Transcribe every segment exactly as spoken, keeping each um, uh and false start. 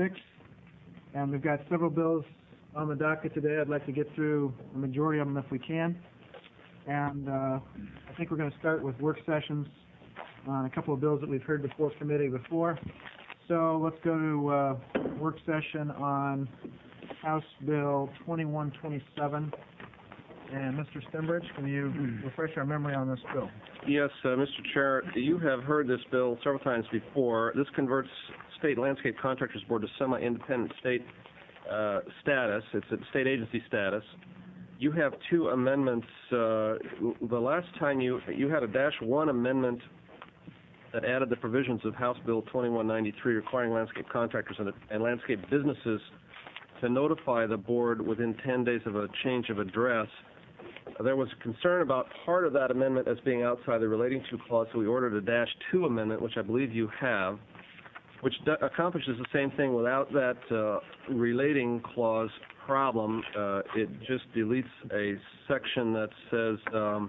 six, and we've got several bills on the docket today. I'd like to get through the majority of them if we can, and uh, I think we're going to start with work sessions on a couple of bills that we've heard before committee before. So let's go to uh, work session on House Bill twenty-one twenty-seven. And Mister Stembridge, can you refresh our memory on this bill? Yes, uh, Mister Chair, you have heard this bill several times before. This converts State Landscape Contractors Board to semi-independent state uh, status. It's a state agency status. You have two amendments. Uh, the last time you you had a dash one amendment that added the provisions of House Bill twenty-one ninety-three requiring landscape contractors and, and landscape businesses to notify the board within ten days of a change of address. There was concern about part of that amendment as being outside the relating to clause, so we ordered a dash two amendment, which I believe you have, which accomplishes the same thing without that uh, relating clause problem. Uh, it just deletes a section that says um,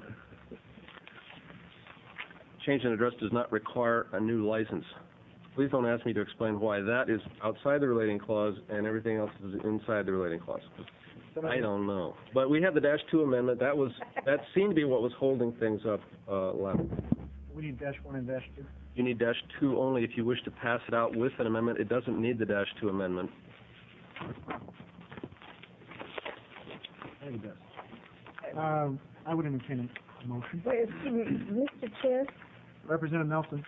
change in address does not require a new license. Please don't ask me to explain why that is outside the relating clause and everything else is inside the relating clause. I don't know. But we have the dash two amendment. That was that seemed to be what was holding things up uh, last. We need dash one and dash two. You need dash two only if you wish to pass it out with an amendment. It doesn't need the dash two amendment. I think it does. Um, I would entertain a motion. Wait, excuse me, Mister Chair. Representative Nelson.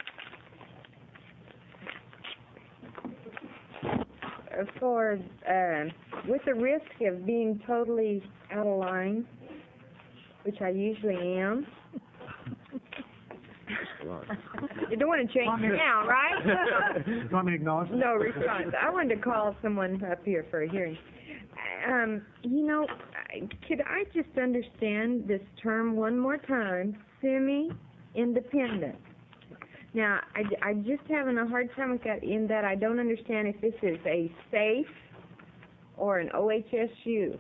For uh, with the risk of being totally out of line, which I usually am. You don't want to change me now, right? You want me to acknowledge that? No response. I wanted to call someone up here for a hearing. Um, you know, could I just understand this term one more time? Semi-independent. Now, I, I'm just having a hard time with that in that I don't understand if this is a SAFE or an O H S U.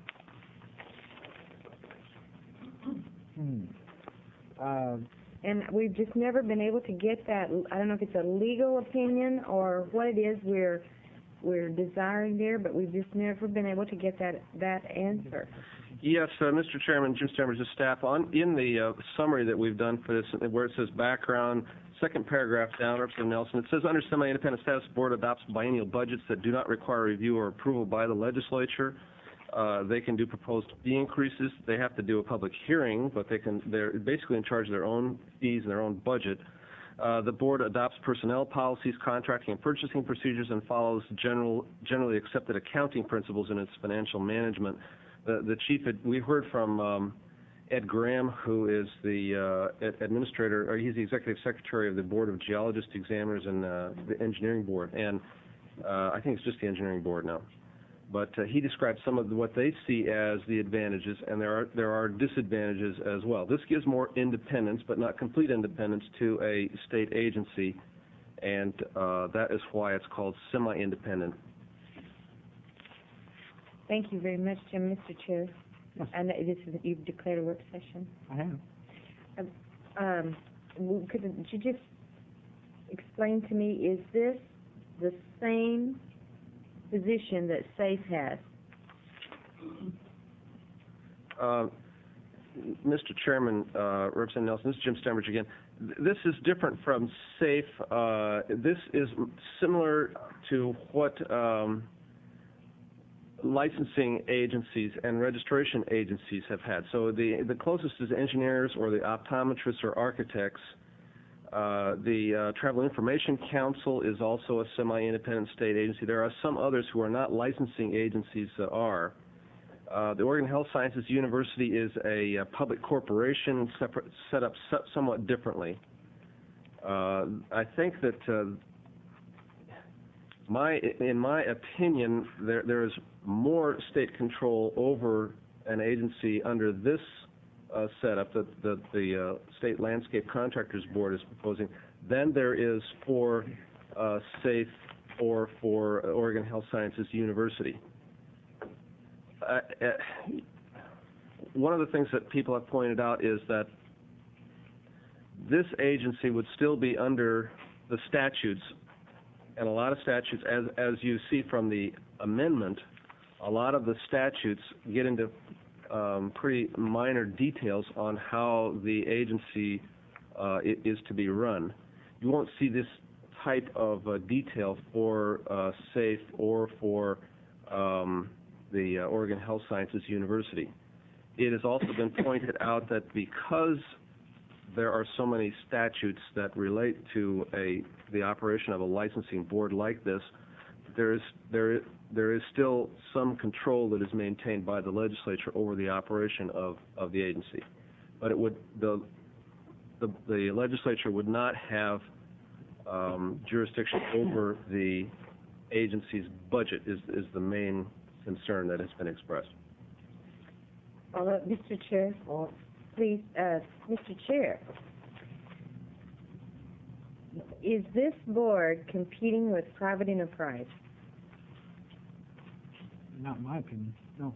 Hmm. Uh, and we've just never been able to get that. I don't know if it's a legal opinion or what it is we're we're desiring there, but we've just never been able to get that that answer. Yes, uh, Mister Chairman, Jim Stembridge, the staff, on in the uh, summary that we've done for this, where it says background, second paragraph down, Representative Nelson, it says under semi-independent status, board adopts biennial budgets that do not require review or approval by the legislature. Uh, they can do proposed fee increases. They have to do a public hearing, but they can, they're basically in charge of their own fees and their own budget. Uh, the board adopts personnel policies, contracting and purchasing procedures, and follows general, generally accepted accounting principles in its financial management. The, the chief, we heard from um, Ed Graham, who is the uh, administrator, or he's the executive secretary of the Board of Geologists, Examiners, and uh, the Engineering Board, and uh, I think it's just the Engineering Board now. But uh, he described some of the, what they see as the advantages, and there are there are disadvantages as well. This gives more independence, but not complete independence, to a state agency, and uh, that is why it's called semi-independent. Thank you very much, Jim. Mister Chair. Yes. And this is, you've declared a work session. I have. Um, um, could you just explain to me, is this the same position that SAFE has? Uh, Mister Chairman, uh, Representative Nelson, this is Jim Stembridge again. This is different from SAFE. Uh, this is similar to what um, licensing agencies and registration agencies have had. So the the closest is engineers or the optometrists or architects. Uh, the uh, Travel Information Council is also a semi-independent state agency. There are some others who are not licensing agencies that are. Uh, the Oregon Health Sciences University is a, a public corporation separate, set up so, somewhat differently. Uh, I think that uh, my, in my opinion, there, there is more state control over an agency under this uh, setup that, that the uh, State Landscape Contractors Board is proposing than there is for uh, SAFE or for Oregon Health Sciences University. Uh, uh, one of the things that people have pointed out is that this agency would still be under the statutes And a lot of statutes, as, as you see from the amendment, a lot of the statutes get into um, pretty minor details on how the agency uh, i- is to be run. You won't see this type of uh, detail for uh, SAFE or for um, the uh, Oregon Health Sciences University. It has also been pointed out that because there are so many statutes that relate to a the operation of a licensing board like this, there is there there is still some control that is maintained by the legislature over the operation of, of the agency. But it would the the, the legislature would not have um, jurisdiction over the agency's budget is is the main concern that has been expressed. Uh, Mister Chair, please, uh, Mister Chair, is this board competing with private enterprise? Not in my opinion, no.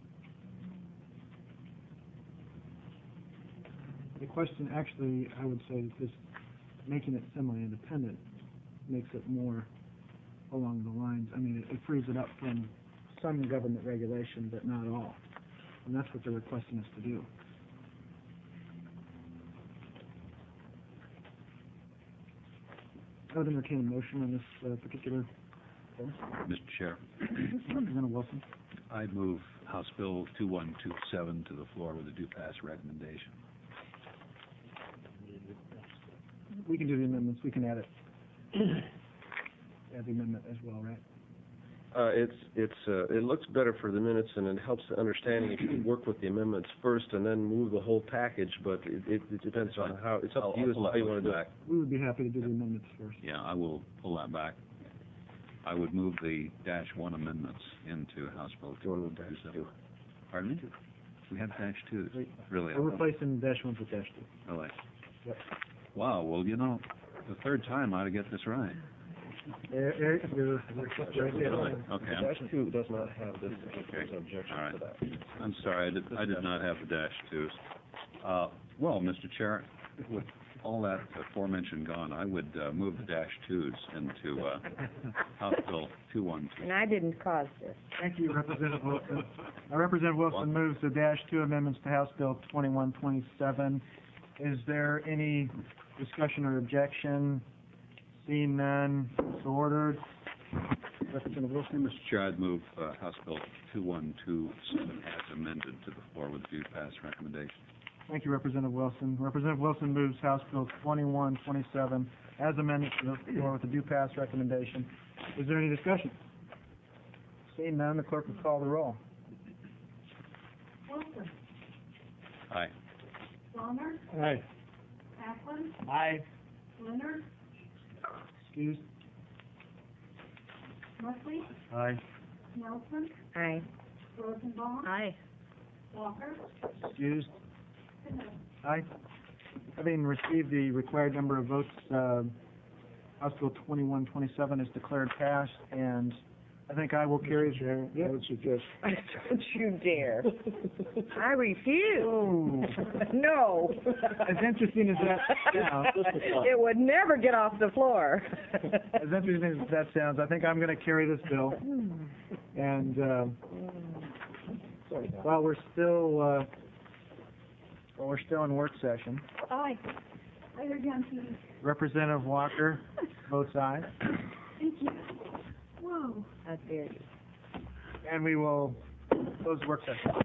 The question actually, I would say, is making it semi-independent makes it more along the lines, I mean, it, it frees it up from some government regulation, but not all. And that's what they're requesting us to do. I would entertain a motion on this uh, particular bill. Mister Chair, Representative Wilson. I move House Bill two one two seven to the floor with a due pass recommendation. We can do the amendments, we can add it. Add the amendment as well, right? Uh, it's, it's, uh, it looks better for the minutes, and it helps the understanding if you work with the amendments first and then move the whole package, but it, it, it depends on how, it's up to you as to how you want to do it. We would be happy to do the amendments first. Yeah, I will pull that back. I would move the dash one amendments into House Bill Do you two want one to two move dash seven. two? Pardon me? We have dash twos, Wait, really. We're replacing dash ones with dash two. Really? Yep. Wow, well, you know, the third time I ought to get this right. Eric, Eric, you're, you're right there. Really? Okay, I'm, Dash two does not have this, Okay. there's an objection All right. to that. I'm sorry, I did, I did not have the dash twos. Uh, well, Mister Chair, with all that aforementioned gone, I would, uh, move the dash twos into, uh, House Bill two one two. And I didn't cause this. Thank you, Representative Wilson. Uh, Representative Wilson moves the dash two amendments to House Bill twenty-one twenty-seven. Is there any discussion or objection? Seeing none, so ordered. Representative Wilson. Mister Chair, I'd move, uh, House Bill two one two seven as amended to the floor with a due pass recommendation. Thank you, Representative Wilson. Representative Wilson moves House Bill twenty-one twenty-seven as amended to the floor with a due pass recommendation. Is there any discussion? Seeing none, the clerk will call the roll. Wilson, Aye. Palmer, Aye. Acklin, Aye. Leonard, Excused? Murphy, Aye. Nelson, Aye. Rosenbaum, Aye. Walker, Excused? Canoa. Aye. Having received the required number of votes, uh, House Bill twenty-one twenty-seven is declared passed, and I think I will carry. Chair, I would suggest. Don't you dare. I refuse. Oh, No. as interesting as that sounds, It would never get off the floor. as interesting as that sounds, I think I'm going to carry this bill. And uh, while we're still uh, while we're still in work session, Aye. I heard you on T V. Representative Walker votes aye, Thank you. Whoa. How dare you. and we will close the work session.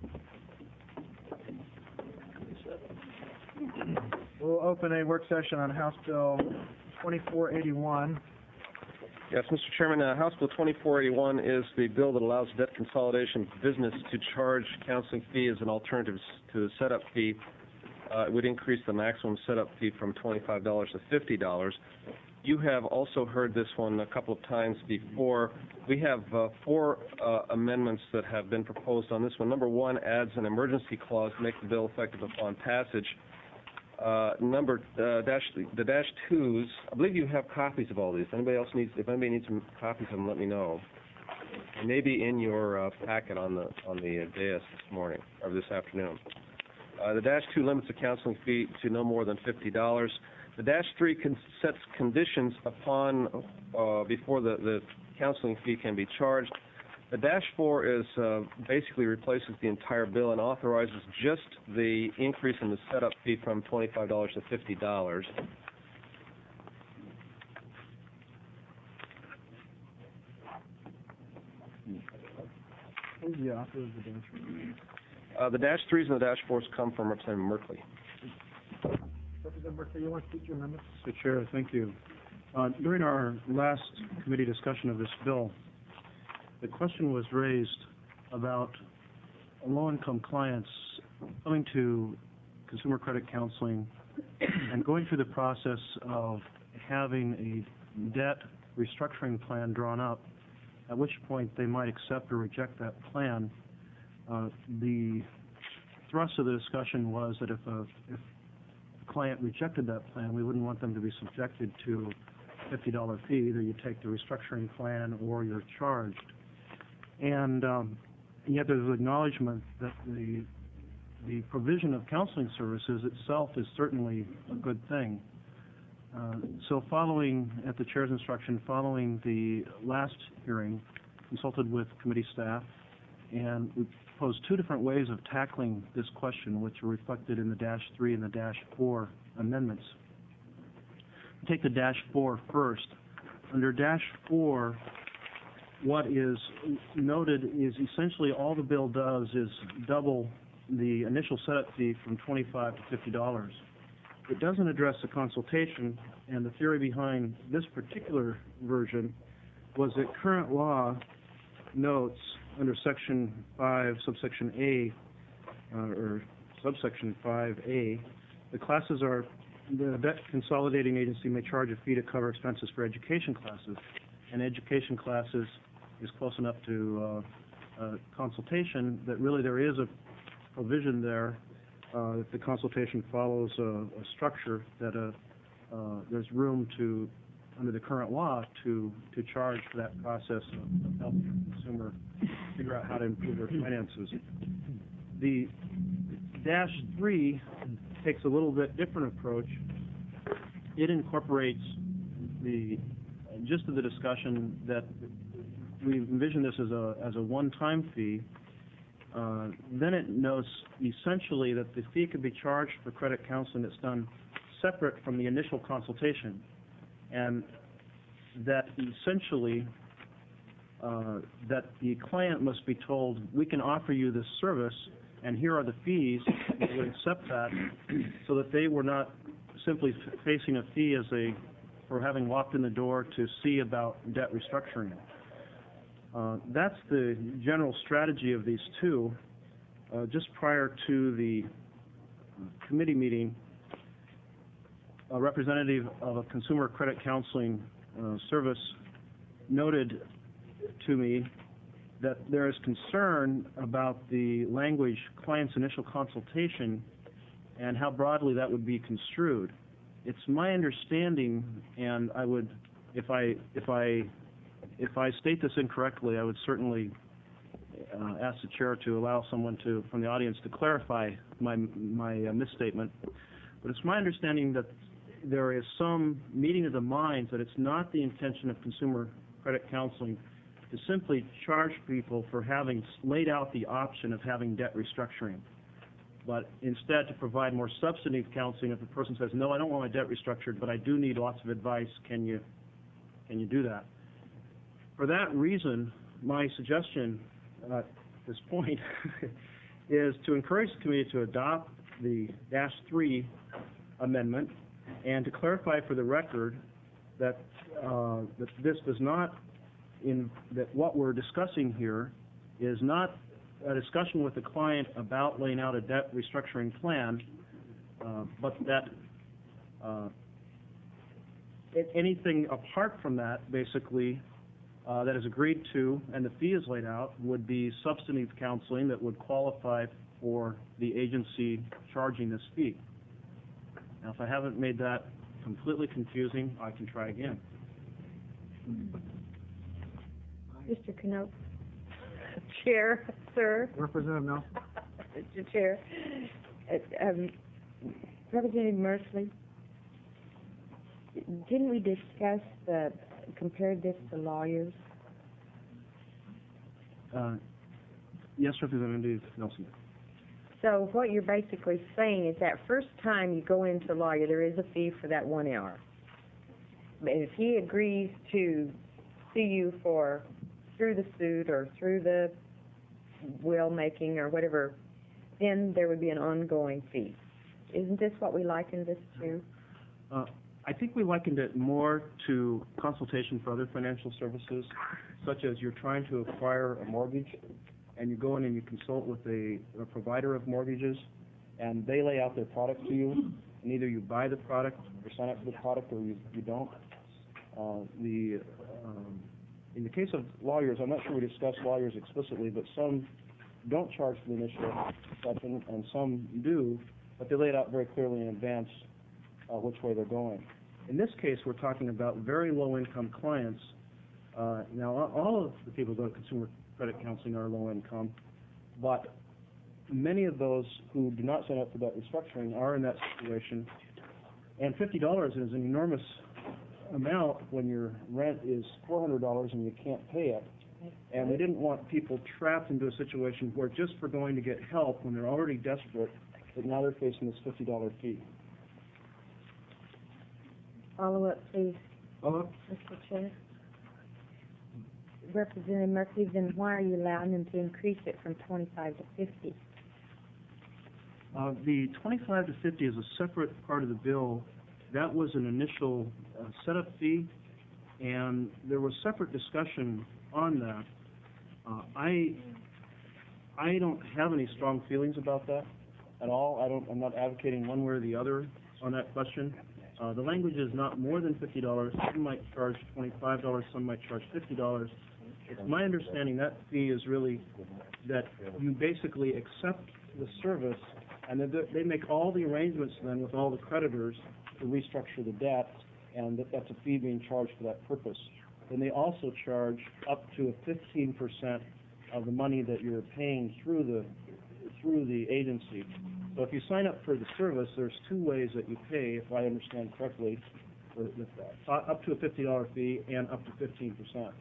We'll open a work session on House Bill twenty-four eighty-one. Yes, Mister Chairman, uh, House Bill twenty-four eighty-one is the bill that allows debt consolidation business to charge counseling fee as an alternative to the setup fee. Uh, it would increase the maximum setup fee from twenty-five dollars to fifty dollars. You have also heard this one a couple of times before. We have uh, four uh, amendments that have been proposed on this one. Number one adds an emergency clause to make the bill effective upon passage. Uh, number, uh, dash, the dash twos, I believe you have copies of all these. Anybody else needs, if anybody needs some copies of them, let me know. They may be in your uh, packet on the, on the dais this morning, or this afternoon. Uh, the dash two limits the counseling fee to no more than fifty dollars. The dash three con- sets conditions upon, uh, before the, the counseling fee can be charged. The dash four is, uh, basically replaces the entire bill and authorizes just the increase in the setup fee from twenty-five dollars to fifty dollars. Who's the author of the dash? Uh, the dash threes and the dash fours come from Representative Merkley. Representative Berkeley, you want to speak to your amendment? Mister Chair, thank you. Uh, during our last committee discussion of this bill, the question was raised about low-income clients coming to consumer credit counseling and going through the process of having a debt restructuring plan drawn up, at which point they might accept or reject that plan. Uh, the thrust of the discussion was that if a, if a client rejected that plan, we wouldn't want them to be subjected to a fifty dollar fee. Either you take the restructuring plan or you're charged. And um, yet there's an acknowledgement that the the provision of counseling services itself is certainly a good thing. Uh, so following, at the chair's instruction, following the last hearing, consulted with committee staff, and we proposed two different ways of tackling this question, which are reflected in the dash three and the dash four amendments. We'll take the dash four first. Under dash four, what is noted is essentially all the bill does is double the initial setup fee from twenty-five to fifty dollars. It doesn't address the consultation, and the theory behind this particular version was that current law notes under section five, subsection A, uh, or subsection five A, the classes are, the debt consolidating agency may charge a fee to cover expenses for education classes, and education classes is close enough to uh, uh, consultation that really there is a provision there uh, if the consultation follows a, a structure that uh, uh, there's room to, under the current law, to to charge for that process of, of helping the consumer figure out how to improve their finances. The dash three takes a little bit different approach. It incorporates the gist of the discussion that we envision this as a as a one-time fee. Uh, then it notes essentially that the fee could be charged for credit counseling that's done separate from the initial consultation, and that essentially uh, that the client must be told, we can offer you this service, and here are the fees, they would accept that, so that they were not simply f- facing a fee as a for having walked in the door to see about debt restructuring. Uh, that's the general strategy of these two. Uh, just prior to the committee meeting, a representative of a consumer credit counseling uh, service noted to me that there is concern about the language client's initial consultation and how broadly that would be construed. It's my understanding, and I would, if I if I If I state this incorrectly, I would certainly uh, ask the chair to allow someone to, from the audience, to clarify my my uh, misstatement. But it's my understanding that there is some meeting of the minds that it's not the intention of consumer credit counseling to simply charge people for having laid out the option of having debt restructuring, but instead to provide more substantive counseling if the person says, no, I don't want my debt restructured, but I do need lots of advice. Can you can you do that? For that reason, my suggestion uh, at this point is to encourage the committee to adopt the dash three amendment and to clarify for the record that, uh, that this does not, in that what we're discussing here is not a discussion with the client about laying out a debt restructuring plan, uh, but that uh, anything apart from that, basically, Uh, that is agreed to and the fee is laid out would be substantive counseling that would qualify for the agency charging this fee. Now, if I haven't made that completely confusing, I can try again. Mister Knope? Chair, sir? Representative Nelson? Mister Chair, uh, um, Representative Merkley, didn't we discuss the, compare this to lawyers? Uh, yes, Representative Nelson. So what you're basically saying is that first time you go into lawyer, there is a fee for that one hour. But if he agrees to sue you for, through the suit or through the will making or whatever, then there would be an ongoing fee. Isn't this what we likened this to? Uh, I think we likened it more to consultation for other financial services, such as you're trying to acquire a mortgage, and you go in and you consult with a, a provider of mortgages, and they lay out their product to you, and either you buy the product or sign up for the product, or you, you don't. Uh, the um, in the case of lawyers, I'm not sure we discussed lawyers explicitly, but some don't charge for the initial session, and some do, but they lay it out very clearly in advance uh, which way they're going. In this case, we're talking about very low-income clients. Uh, now, all of the people who go to consumer credit counseling are low-income, but many of those who do not sign up for that restructuring are in that situation, and fifty dollars is an enormous amount when your rent is four hundred dollars and you can't pay it. And we didn't want people trapped into a situation where just for going to get help when they're already desperate, that now they're facing this fifty dollar fee. Follow up, please, Follow-up? Mister Chair. Representative Murphy, then why are you allowing them to increase it from twenty-five to fifty? Uh, the twenty-five to fifty is a separate part of the bill. That was an initial uh, setup fee, and there was separate discussion on that. Uh, I I don't have any strong feelings about that at all. I don't. I'm not advocating one way or the other on that question. Uh, the language is not more than fifty dollars. Some might charge twenty-five dollars. Some might charge fifty dollars. It's my understanding that fee is really that you basically accept the service, and then they make all the arrangements then with all the creditors to restructure the debt, and that, that's a fee being charged for that purpose. Then they also charge up to a fifteen percent of the money that you're paying through the through the agency. So if you sign up for the service, there's two ways that you pay, if I understand correctly, with with that. Uh, up to a fifty dollar fee and up to fifteen percent.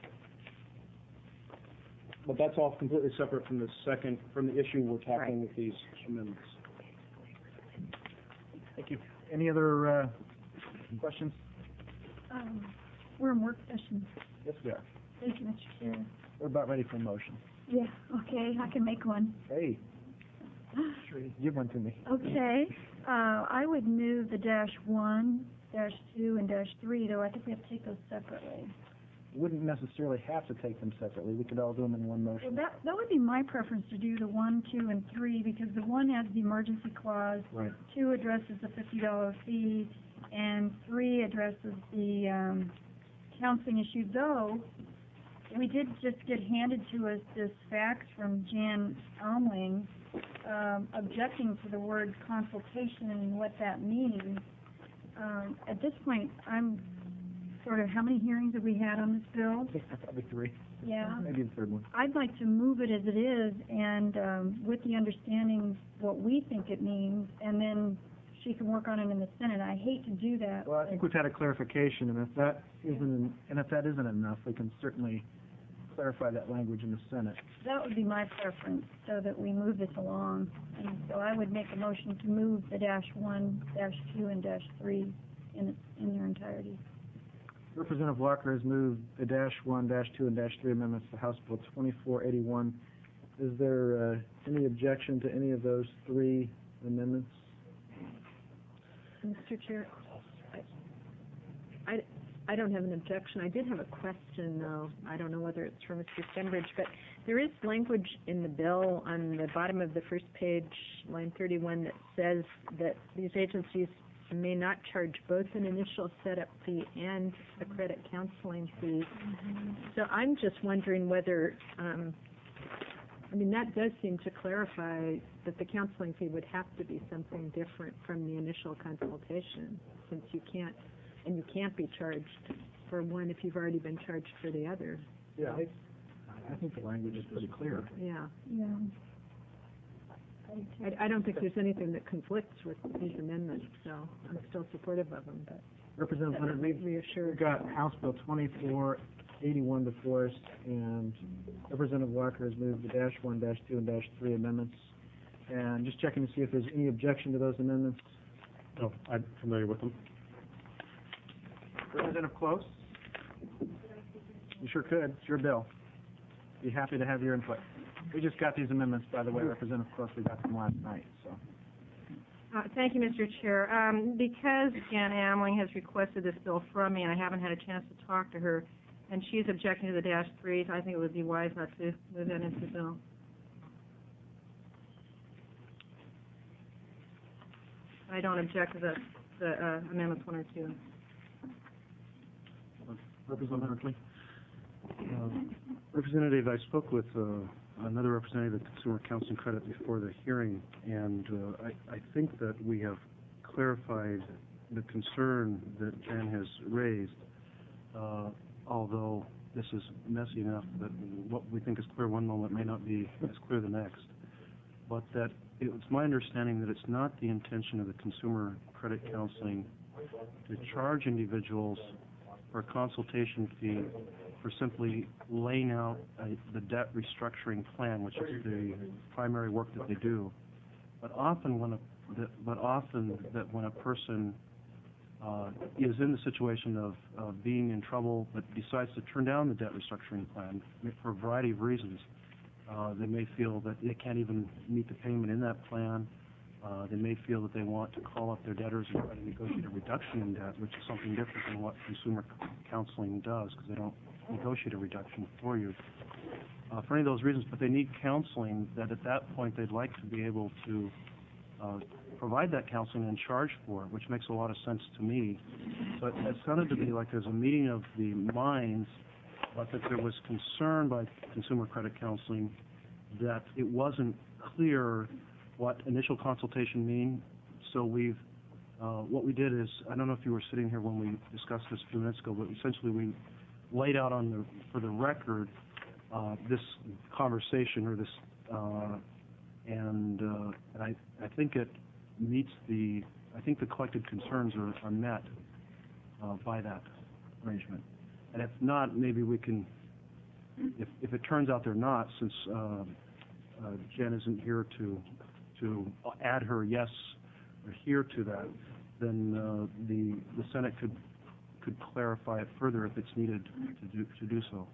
But that's all completely separate from the second, from the issue we're tackling with these amendments. Thank you. Any other uh, questions? Um, we're in work session. Yes, we are. Thank you, Mister Chair. We're about ready for a motion. Yeah, okay, I can make one. Hey, sure, give one to me. Okay, uh, I would move the dash one, dash two, and dash three, though I think we have to take those separately. Wouldn't necessarily have to take them separately. We could all do them in one Well, motion. that, that would be my preference to do the one, two, and three, because the one adds the emergency clause, Right. two addresses the fifty dollar fee, and three addresses the, um, counseling issue, though we did just get handed to us this fax from Jan Almling, um, objecting to the word consultation and what that means. Um, at this point, I'm sort of, how many hearings have we had on this bill? Probably three. Yeah. Maybe the third one. I'd like to move it as it is, and um, with the understanding what we think it means, and then she can work on it in the Senate. I hate to do that. Well, I think we've had a clarification, and if that isn't, and if that isn't enough, we can certainly clarify that language in the Senate. That would be my preference, so that we move this along. And so I would make a motion to move the dash one, dash two, and dash three in, in their entirety. Representative Walker has moved the dash one, dash two, and dash three amendments to House Bill twenty-four eighty-one. Is there uh, any objection to any of those three amendments? Mister Chair, I, I don't have an objection. I did have a question, though. I don't know whether it's for Mister Stenbridge, but there is language in the bill on the bottom of the first page, line thirty-one, that says that these agencies may not charge both an initial setup fee and a credit counseling fee. So I'm just wondering whether, um, I mean, that does seem to clarify that the counseling fee would have to be something different from the initial consultation, since you can't, and you can't be charged for one if you've already been charged for the other. Yeah. I, I think the language is pretty clear. Yeah. Yeah. I, I don't think there's anything that conflicts with these amendments, so I'm still supportive of them, but. Representative Leonard, we've We've reassured. got House Bill twenty-four eighty-one before us, and Representative Walker has moved the dash one, dash two, and dash three amendments. And just checking to see if there's any objection to those amendments. No, I'm familiar with them. Representative Close? You sure could. It's your bill. Be happy to have your input. We just got these amendments, by the way, Representative Close. We got them last night, so. Uh, Thank you, Mister Chair. Um, Because Jan Amling has requested this bill from me, and I haven't had a chance to talk to her, and she's objecting to the dash threes, I think it would be wise not to move that into the bill. I don't object to the, the uh, amendments one or two. Representative Merkley? Uh, Representative, I spoke with uh, another representative of Consumer Counseling Credit before the hearing, and uh, I, I think that we have clarified the concern that Jan has raised, uh, although this is messy enough that what we think is clear one moment may not be as clear the next. But that it's my understanding that it's not the intention of the Consumer Credit Counseling to charge individuals for a consultation fee for simply laying out uh, the debt restructuring plan, which is the primary work that they do. But often when a that, but often that when a person uh, is in the situation of uh, being in trouble but decides to turn down the debt restructuring plan for a variety of reasons, uh, they may feel that they can't even meet the payment in that plan. Uh, they may feel that they want to call up their debtors and try to negotiate a reduction in debt, which is something different than what consumer counseling does, because they don't negotiate a reduction for you. Uh, for any of those reasons, but they need counseling that at that point they'd like to be able to uh, provide that counseling and charge for it, which makes a lot of sense to me. But it sounded to me like there's a meeting of the minds, but that there was concern by consumer credit counseling that it wasn't clear what initial consultation mean. So we've, uh, what we did is, I don't know if you were sitting here when we discussed this a few minutes ago, but essentially we laid out on the, for the record, uh, this conversation or this, uh, and, uh, and I, I think it meets the, I think the collected concerns are, are met, uh, by that arrangement. And if not, maybe we can, if, if it turns out they're not, since, uh, uh, Jen isn't here to, to add her yes or here to that, then, uh, the, the Senate could, could clarify it further if it's needed to do, to do so.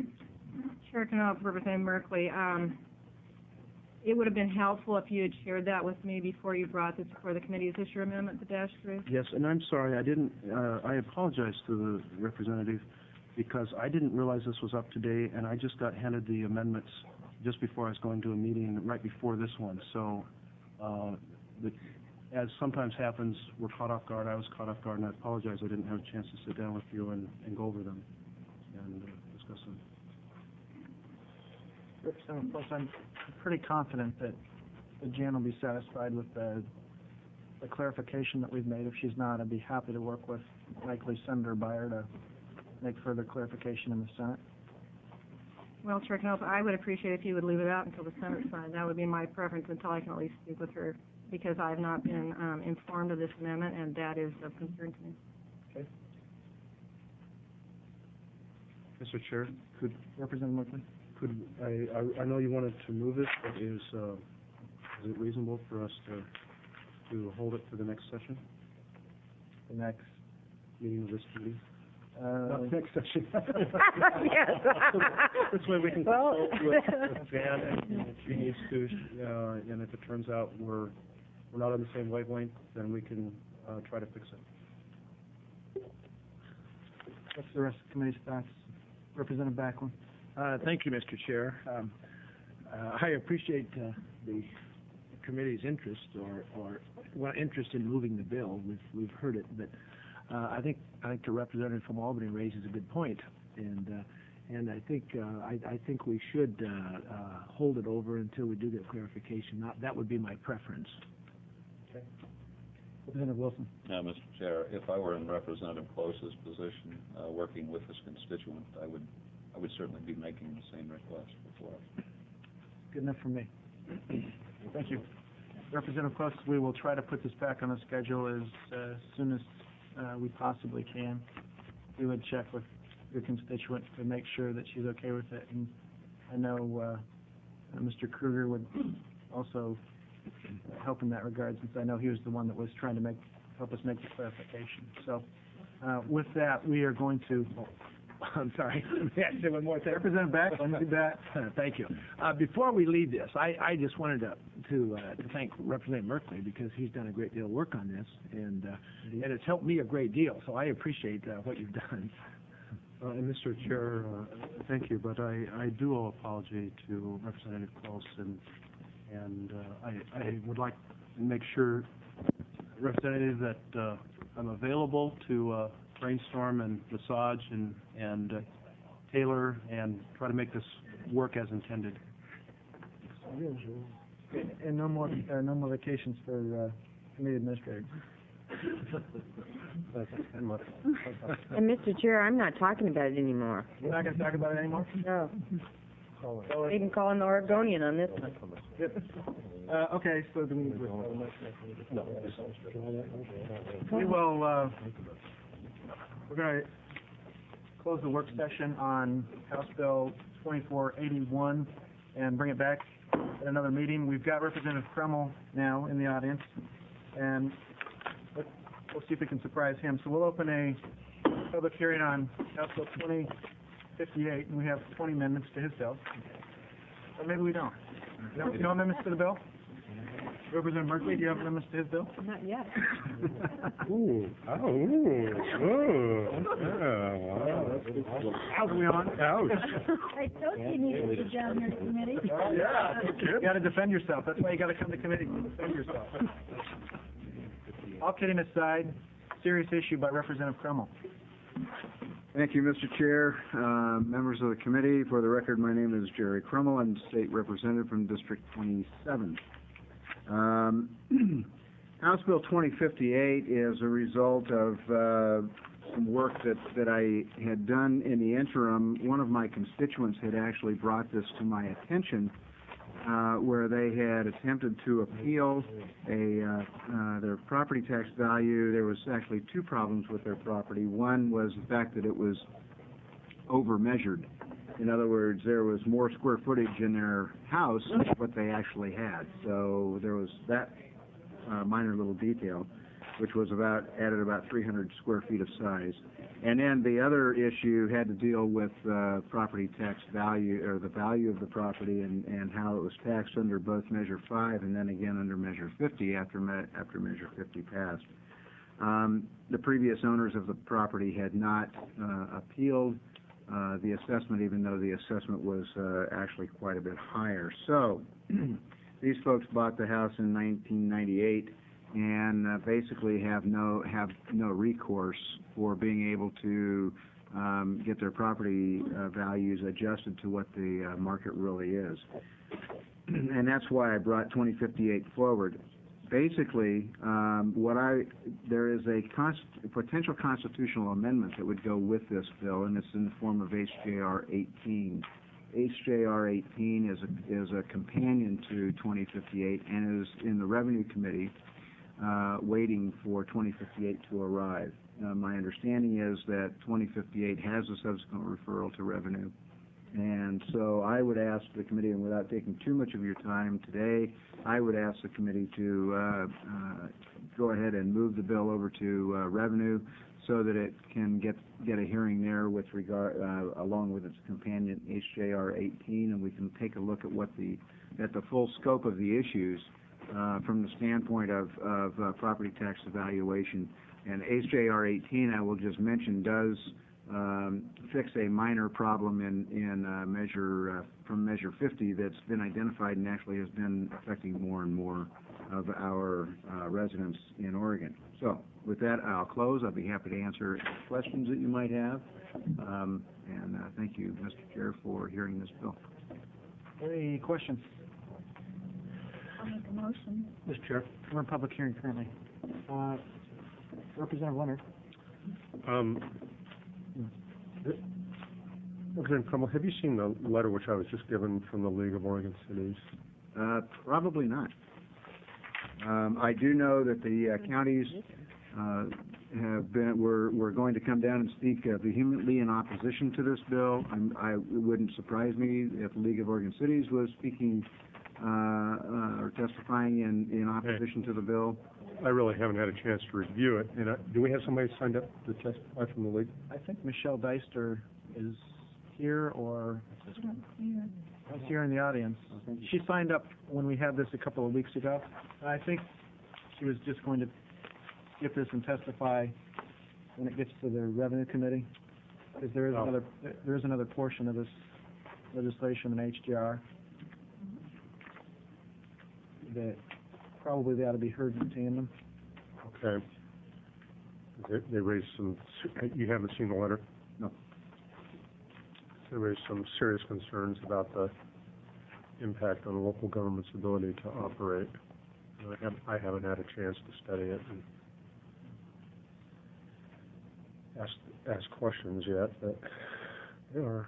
Sure, can help Representative Merkley. Um, it would have been helpful if you had shared that with me before you brought this before the committee. Is this your amendment, the dash three? Yes, and I'm sorry, I didn't, uh, I apologize to the representative because I didn't realize this was up to date, and I just got handed the amendments just before I was going to a meeting right before this one. So, uh, the, as sometimes happens, we're caught off guard. I was caught off guard, and I apologize I didn't have a chance to sit down with you and, and go over them and uh, discuss them. Representative Close, I'm pretty confident that, that Jan will be satisfied with the, the clarification that we've made. If she's not, I'd be happy to work with likely Senator Byer to make further clarification in the Senate. Well, Chair Knopf, I would appreciate if you would leave it out until the Senate signed. That would be my preference until I can at least speak with her, because I've not been um, informed of this amendment, and that is of concern to me. Okay. Mister Chair, could Representative Merkley? Could, I, I, I know you wanted to move it, but is, uh, is it reasonable for us to, to hold it for the next session, The next, meeting of this committee? uh, Not next session. Yes. This way we can Well- consult with with Jan, and if she needs to, uh, and if it turns out we're, we're not on the same wavelength, then we can, uh, try to fix it. what's the rest of the committee's thoughts? Representative Backlund? Uh, Thank you, Mister Chair. Um, uh, I appreciate uh, the committee's interest or, or, well, interest in moving the bill. We've, we've heard it, but uh, I think, I think the representative from Albany raises a good point. And, uh, and I think, uh, I, I think we should uh, uh, hold it over until we do get clarification. That, that would be my preference. Representative Wilson? Uh, Mister Chair, if I were in Representative Close's position, uh, working with this constituent, I would, I would certainly be making the same request before. Good enough for me. Thank you. Representative Close, we will try to put this back on the schedule as uh, soon as uh, we possibly can. We would check with your constituent to make sure that she's okay with it, and I know, uh, uh, Mister Kruger would also help in that regard, since I know he was the one that was trying to make, help us make the clarification. So, uh, with that, we are going to, I'm sorry, may I say one more thing? Representative Beck, let me do that. Thank you. Uh, before we leave this, I, I just wanted to, to, uh, to thank Representative Merkley, because he's done a great deal of work on this, and, uh, and it's helped me a great deal, so I appreciate, uh, what you've done. Uh, and Mister Chair, uh, thank you, but I, I do owe apology to Representative Close, and, and, uh, I, I would like to make sure, Representative, that, uh, I'm available to, uh, brainstorm and massage and, and, uh, tailor and try to make this work as intended. And no more, uh, no more vacations for, uh, committee administrators. And Mister Chair, I'm not talking about it anymore. We're not gonna talk about it anymore? No. So, You can call in the Oregonian on this one. uh, okay, so do we, we will, uh, we're gonna close the work session on House Bill twenty-four eighty-one and bring it back at another meeting. We've got Representative Kreml now in the audience, and let's, we'll see if we can surprise him. So we'll open a public hearing on House Bill twenty fifty-eight, and we have twenty amendments to his bill. Or maybe we don't. No, no amendments to the bill? Representative Merkley, do you have amendments to his bill? Not yet. Ooh, oh, ooh, ooh, How's we on? ouch. I told you you needed to sit down here, committee. Yeah, you gotta defend yourself. That's why you gotta come to committee, to defend yourself. All kidding aside, serious issue by Representative Kreml. Thank you, Mister Chair, uh, members of the committee. For the record, my name is Jerry Kreml. I'm state representative from District twenty-seven. Um, House Bill twenty fifty-eight is a result of uh, some work that, that I had done in the interim. One of my constituents had actually brought this to my attention, uh, where they had attempted to appeal a uh, uh, their property tax value. There was actually two problems with their property. One was the fact that it was over-measured. In other words, there was more square footage in their house than what they actually had. So there was that uh, minor little detail, which was about, added about three hundred square feet of size. And then the other issue had to deal with uh, property tax value, or the value of the property, and, and how it was taxed under both Measure five and then again under Measure fifty after, me after Measure fifty passed. Um, the previous owners of the property had not uh, appealed uh, the assessment, even though the assessment was uh, actually quite a bit higher. So these folks bought the house in nineteen ninety-eight and uh, basically have no have no recourse for being able to um, get their property uh, values adjusted to what the uh, market really is. And that's why I brought twenty fifty-eight forward. Basically, um, what I there is a const, potential constitutional amendment that would go with this bill, and it's in the form of H J R eighteen. H J R eighteen is a, is a companion to twenty fifty-eight and is in the Revenue Committee uh, waiting for twenty fifty-eight to arrive. Uh, my understanding is that twenty fifty-eight has a subsequent referral to Revenue. And so I would ask the committee, and without taking too much of your time today, I would ask the committee to uh, uh, go ahead and move the bill over to uh, Revenue so that it can get get a hearing there with regard, uh, along with its companion H J R eighteen, and we can take a look at what the at the full scope of the issues uh, from the standpoint of, of uh, property tax evaluation. And H J R eighteen, I will just mention, does Um, fix a minor problem in, in uh, measure, uh, from Measure fifty that's been identified and actually has been affecting more and more of our uh, residents in Oregon. So with that, I'll close. I'll be happy to answer questions that you might have. Um, and uh, thank you, Mister Chair, for hearing this bill. Any questions? I'll make a motion. Mister Chair. We're in public hearing currently. Uh, Representative Leonard. Um, Representative Kreml, have you seen the letter which I was just given from the League of Oregon Cities? Uh, probably not. Um, I do know that the uh, counties uh, have been, were, were going to come down and speak uh, vehemently in opposition to this bill. I'm, I, it wouldn't surprise me if the League of Oregon Cities was speaking, uh, uh, or testifying in, in opposition to the bill. I really haven't had a chance to review it. And uh, do we have somebody signed up to testify from the league? I think Michelle Deister is here, or is here in the audience. She signed up when we had this a couple of weeks ago. I think she was just going to get this and testify when it gets to the Revenue Committee, because there is Oh. another, there is another portion of this legislation in H G R that probably they ought to be heard in tandem. Okay. They, they raised some, you haven't seen the letter? No. They raised some serious concerns about the impact on local government's ability to operate. And I haven't, I haven't had a chance to study it and ask, ask questions yet, but they are.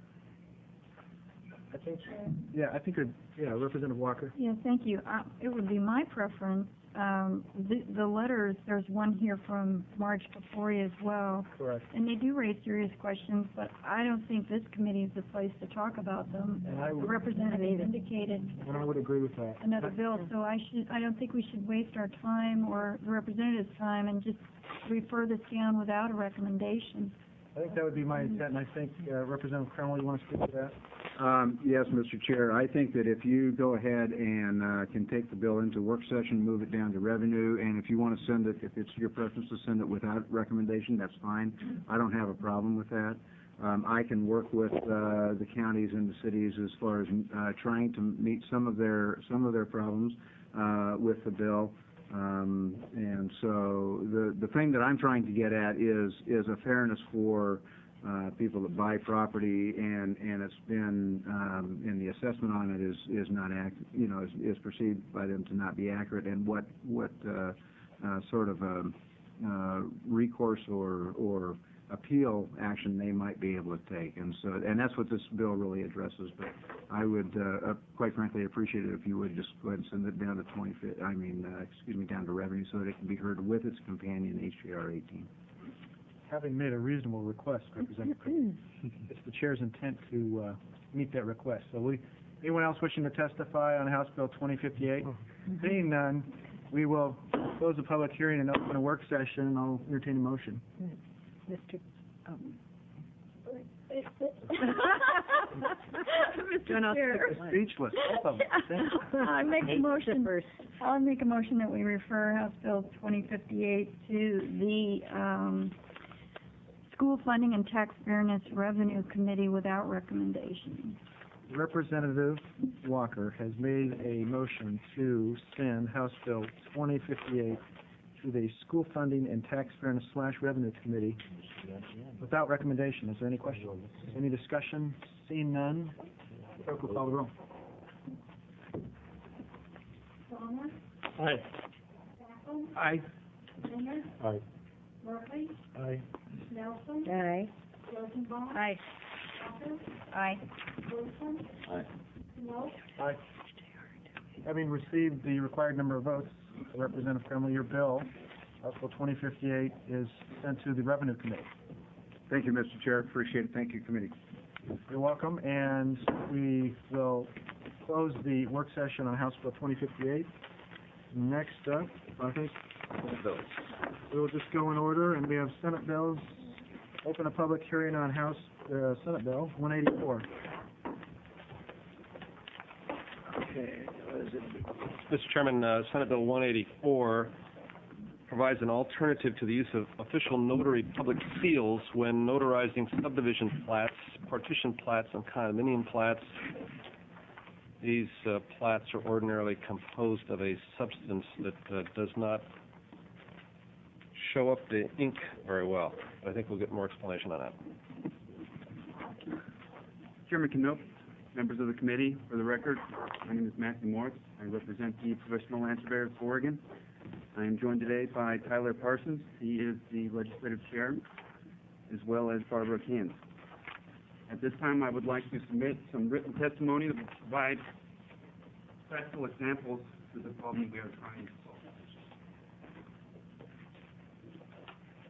I think, yeah, I think, it- yeah, Representative Walker. Yeah, thank you. Uh, It would be my preference, um, the, the letters, there's one here from Marge Kapori as well, Correct. and they do raise serious questions, but I don't think this committee is the place to talk about them. And I The would, representative indicated and I would agree with that. another bill, so I should, I don't think we should waste our time or the representative's time and just refer this down without a recommendation. I think that would be my intent, and I think uh, Representative Cromwell, you want to speak to that? Um, yes, Mister Chair, I think that if you go ahead and, uh, can take the bill into work session, move it down to revenue, and if you want to send it, if it's your preference to send it without recommendation, that's fine. I don't have a problem with that. Um, I can work with, uh, the counties and the cities as far as, uh, trying to meet some of their, some of their problems, uh, with the bill. Um, and so the, the thing that I'm trying to get at is, is a fairness for, uh, people that buy property, and, and it's been, um, and the assessment on it is, is not ac you know, is, is perceived by them to not be accurate, and what, what, uh, uh, sort of, um, uh, recourse or, or appeal action they might be able to take. And so, and that's what this bill really addresses, but I would, uh, uh, quite frankly, appreciate it if you would just go ahead and send it down to twenty-fifth, I mean, uh, excuse me, down to revenue, so that it can be heard with its companion, H J R eighteen. Having made a reasonable request, Representative Cromwell, it's the chair's intent to, uh, meet that request. So we, anyone else wishing to testify on House Bill twenty fifty-eight? Seeing none, we will close the public hearing and open a work session, and I'll entertain a motion. Mister Oh. Mister Chair, Speechless, both of them. I make a motion, First. I'll make a motion that we refer House Bill twenty fifty-eight to the, um, School Funding and Tax Fairness Revenue Committee without recommendation. Representative Walker has made a motion to send House Bill twenty fifty-eight to the School Funding and Tax Fairness slash Revenue Committee without recommendation. Is there any question? Any discussion? Seeing none, clerk will call the roll. Aye. Aye. Aye. Aye. Aye. Aye. Aye. Aye. Having received the required number of votes, Representative Cromwell, your bill, House Bill twenty fifty-eight, is sent to the Revenue Committee. Thank you, Mister Chair, appreciate it, thank you, committee. You're welcome, and we will close the work session on House Bill twenty fifty-eight. Next up, I think, we will just go in order, and we have Senate bills. Open a public hearing on House, uh, Senate Bill one eighty-four. Okay, what is it? Mister Chairman, uh, Senate Bill one eighty-four provides an alternative to the use of official notary public seals when notarizing subdivision plats, partition plats, and condominium plats. These uh, plats are ordinarily composed of a substance that uh, does not show up the ink very well. I think we'll get more explanation on that. Chairman Knoop, members of the committee, for the record, my name is Matthew Morris. I represent the Professional Land Surveyors of Oregon. I am joined today by Tyler Parsons. He is the legislative chair, as well as Barbara Kans. At this time, I would like to submit some written testimony that will provide practical examples to the problem we are trying to solve.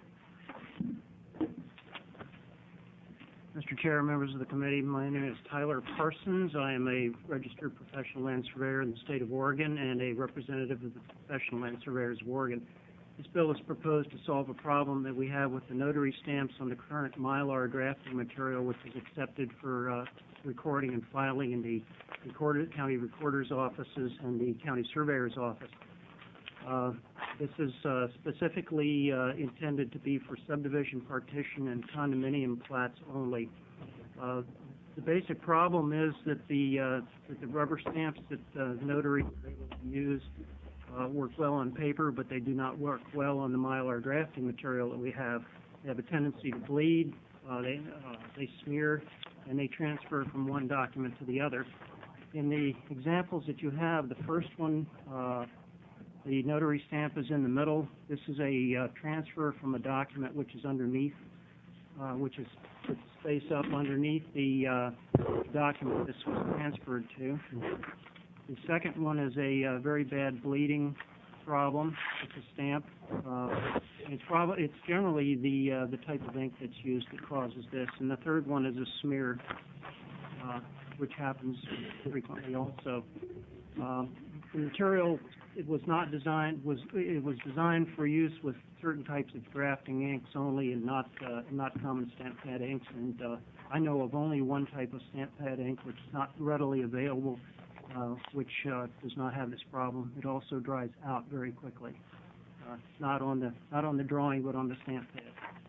Mister Chair, members of the committee, my name is Tyler Parsons. I am a registered professional land surveyor in the state of Oregon and a representative of the Professional Land Surveyors of Oregon. This bill is proposed to solve a problem that we have with the notary stamps on the current Mylar drafting material, which is accepted for uh, recording and filing in the recorder, county recorder's offices and the county surveyor's office. Uh, this is uh, specifically uh, intended to be for subdivision, partition, and condominium plats only. Uh, the basic problem is that the uh, that the rubber stamps that uh, notaries are able to use uh, work well on paper, but they do not work well on the Mylar drafting material that we have. They have a tendency to bleed, uh, they uh, they smear, and they transfer from one document to the other. In the examples that you have, the first one, uh, the notary stamp is in the middle. This is a uh, transfer from a document which is underneath, uh, which is with the space up underneath the uh, document this was transferred to. The second one is a uh, very bad bleeding problem with the stamp. Uh, it's probably it's generally the uh, the type of ink that's used that causes this. And the third one is a smear, uh, which happens frequently also. Uh, the material, it was not designed, was, it was designed for use with certain types of drafting inks only and not, uh, not common stamp pad inks. And, uh, I know of only one type of stamp pad ink which is not readily available, uh, which, uh, does not have this problem. It also dries out very quickly. Uh, not on the, not on the drawing, but on the stamp pad.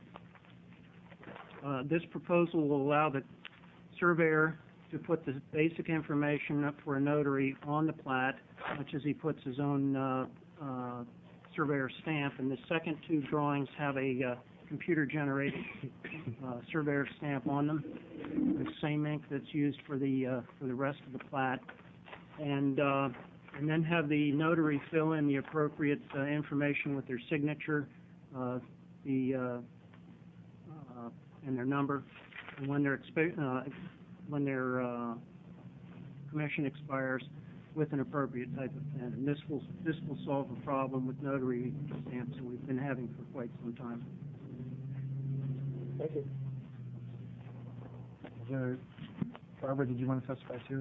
Uh, this proposal will allow the surveyor to put the basic information up for a notary on the plat, much as he puts his own uh, uh, surveyor stamp. And the second two drawings have a uh, computer-generated uh, surveyor stamp on them, the same ink that's used for the uh, for the rest of the plat, and uh, and then have the notary fill in the appropriate uh, information with their signature, uh, the uh, uh, and their number, and when their exp- uh, when their uh, commission expires, with an appropriate type of pen. And this will this will solve a problem with notary stamps that we've been having for quite some time. Thank you. Is there, Barbara, did you want to testify too?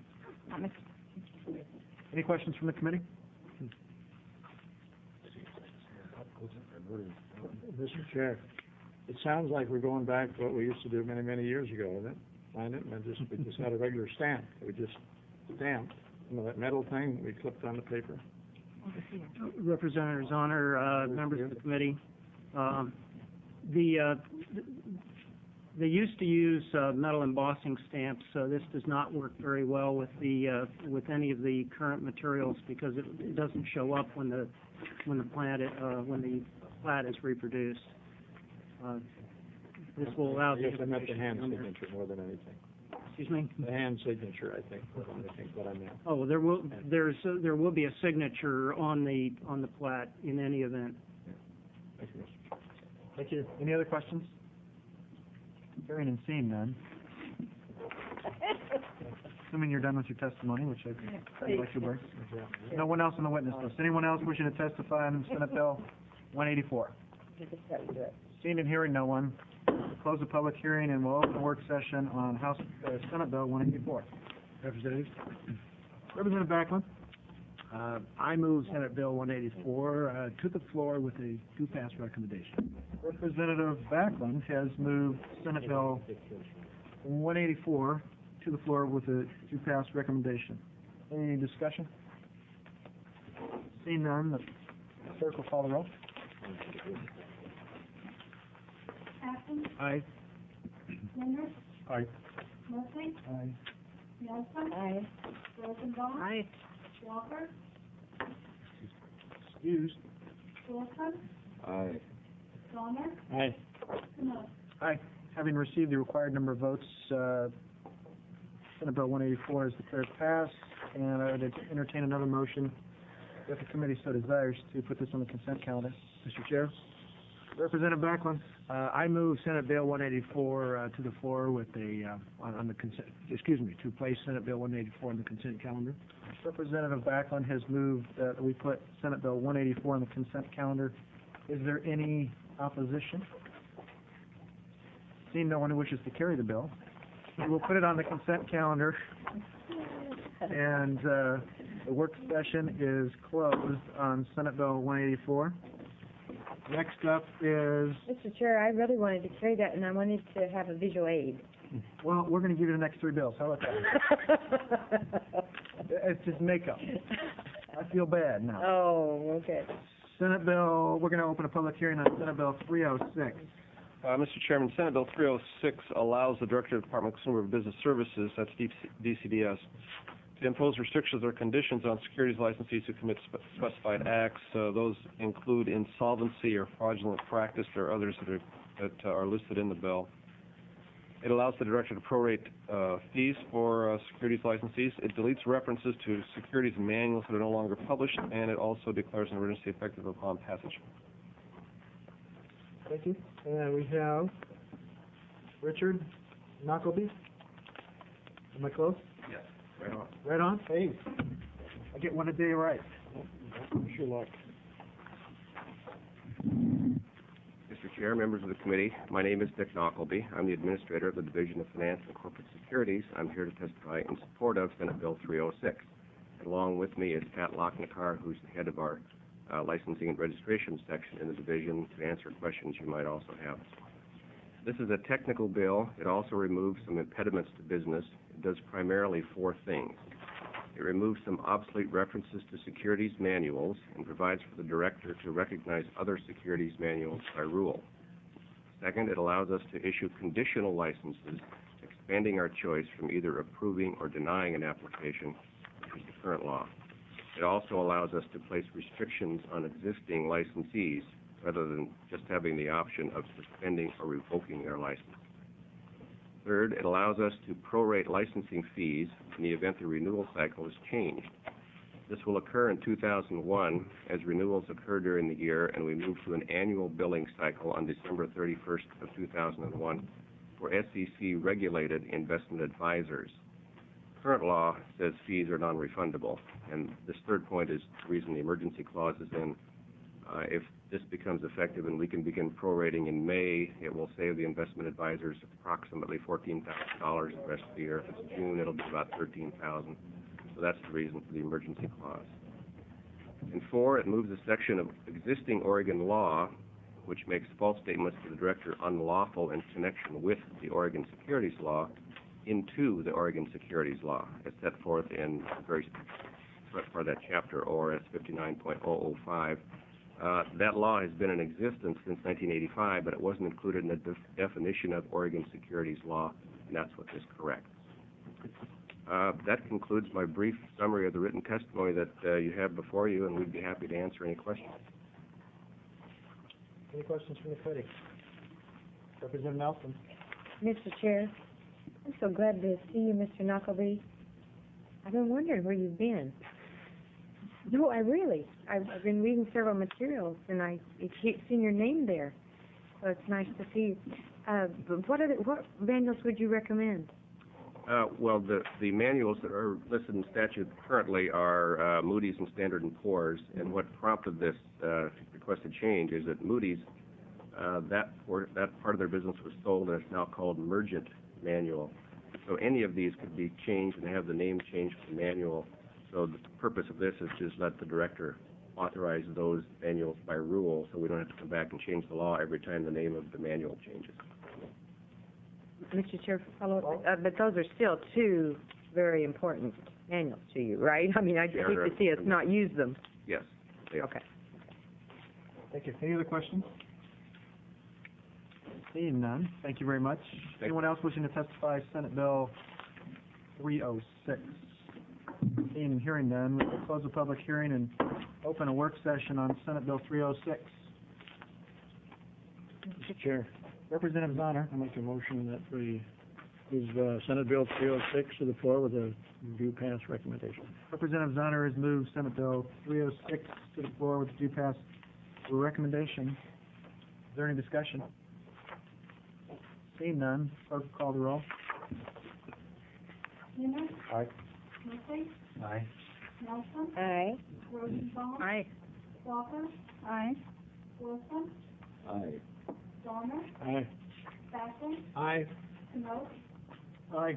Any questions from the committee? Mister Chair, it sounds like we're going back to what we used to do many, many years ago, isn't it? Find it, and then just, we just had a regular stamp. We just stamped, you know, that metal thing we clipped on the paper. Representatives, honor, uh, members of the committee, um, the uh, they used to use uh, metal embossing stamps, so this does not work very well with the uh, with any of the current materials because it, it doesn't show up when the when the plant uh, when the plat is reproduced. Uh, this will allow. I guess I meant the hand signature more than anything. Excuse me? The hand signature, I think, was I think what I meant. Oh, there will there's uh, there will be a signature on the on the plat in any event. Thank you, Mister Thank you. Any other questions? Hearing and seeing none. Assuming you're done with your testimony, which I'd like to bring. No one else on the witness list. Anyone else wishing to testify on Senate Bill one eighty-four? Seeing and hearing no one, close the public hearing and we'll open the work session on House, uh, Senate Bill one eighty-four. Representatives? Representative Backlund. Uh, I move Senate Bill one eighty-four uh, to the floor with a two-pass recommendation. Representative Backlund has moved Senate Bill one eighty-four to the floor with a two-pass recommendation. Any discussion? Seeing none, the clerk will call the roll. Atkins, Aye. Linders, Aye. Murphy, Aye. Nelson, Aye. Rosenbaum, Aye. Walker, Excused. Wilson, Aye. Donner, Aye. Canode. Aye. Having received the required number of votes, uh, Senate Bill one eighty-four is declared passed, and I would entertain another motion, if the committee so desires, to put this on the consent calendar. Mister Chair? Representative Backlund. Uh, I move Senate Bill one eighty-four uh, to the floor with a, uh, on on the consent, excuse me, to place Senate Bill one eighty-four on the consent calendar. Representative Backlund has moved that we put Senate Bill one eighty-four on the consent calendar. Is there any opposition? Seeing no one who wishes to carry the bill, we'll put it on the consent calendar, and uh, the work session is closed on Senate Bill one eighty-four. Next up is, Mister Chair, I really wanted to carry that, and I wanted to have a visual aid. well, we're going to give you the next three bills. How about that? It's just makeup. I feel bad now. Oh, okay. Senate Bill, we're going to open a public hearing on Senate Bill three oh six. Uh, Mister Chairman, Senate Bill three oh six allows the Director of the Department of Consumer Business Services, that's D C D S, to impose restrictions or conditions on securities licensees who commit spe- specified acts. Uh, those include insolvency or fraudulent practice. There are others that are, that uh, are listed in the bill. It allows the Director to prorate uh, fees for uh, securities licensees. It deletes references to securities manuals that are no longer published, and it also declares an emergency effective upon passage. Thank you. And we have Richard Knockleby. Am I close? Yes. Right on. Right on? Hey, I get one a day right. Wish you luck. Mister Chair, members of the committee, my name is Dick Knockleby. I'm the Administrator of the Division of Finance and Corporate Securities. I'm here to testify in support of Senate Bill three oh six. Along with me is Pat Lochnikar, who's the head of our uh, licensing and registration section in the division, to answer questions you might also have. This is a technical bill. It also removes some impediments to business. It does primarily four things. It removes some obsolete references to securities manuals and provides for the director to recognize other securities manuals by rule. Second, it allows us to issue conditional licenses, expanding our choice from either approving or denying an application, which is the current law. It also allows us to place restrictions on existing licensees rather than just having the option of suspending or revoking their license. Third, it allows us to prorate licensing fees in the event the renewal cycle is changed. This will occur in two thousand one as renewals occur during the year, and we move to an annual billing cycle on December thirty-first of two thousand one for S E C-regulated investment advisors. Current law says fees are non-refundable, and this third point is the reason the emergency clause is in. Uh, if this becomes effective and we can begin prorating in May, it will save the investment advisors approximately fourteen thousand dollars the rest of the year. If it's June, it'll be about thirteen thousand dollars. So that's the reason for the emergency clause. And four, it moves a section of existing Oregon law, which makes false statements to the director unlawful in connection with the Oregon securities law, into the Oregon securities law, as set forth in the very part of that chapter, O R S fifty-nine point oh oh five. Uh, that law has been in existence since nineteen eighty-five, but it wasn't included in the def definition of Oregon securities law, and that's what this corrects. Uh, that concludes my brief summary of the written testimony that uh, you have before you, and we'd be happy to answer any questions. Any questions from the committee? Representative Nelson. Mister Chair, I'm so glad to see you, Mister Knockleby. I've been wondering where you've been. No, I really. I've, I've been reading several materials, and I I've seen your name there. So it's nice to see you. Uh, but what other what manuals would you recommend? Uh, well, the, the manuals that are listed in statute currently are uh, Moody's and Standard and Poor's, and what prompted this uh, requested change is that Moody's, uh, that, for, that part of their business was sold, and it's now called Mergent Manual. So any of these could be changed and have the name changed to manual. So the purpose of this is just let the director authorize those manuals by rule, so we don't have to come back and change the law every time the name of the manual changes. Mister Chair, follow up. Uh, but those are still two very important manuals to you, right? I mean, I'd hate to see us not use them. Yes. They are. Okay. Thank you. Any other questions? Seeing none, thank you very much. Thank Anyone else wishing to testify Senate Bill three oh six? Seeing and hearing none, we will close the public hearing and open a work session on Senate Bill three oh six. Mister Chair, Representative Bonner. I make a motion that we move uh, Senate Bill three oh six to the floor with a due pass recommendation. Representative Bonner has moved Senate Bill three oh six to the floor with a due pass recommendation. Is there any discussion? Seeing none, clerk will call the roll. Newman, Aye. Murphy, Aye. Nelson, Aye. Rosenbaum, Aye. Walker, Aye. Wilson, Aye. Donner, Aye. Backlund, Aye. Knopf, Aye.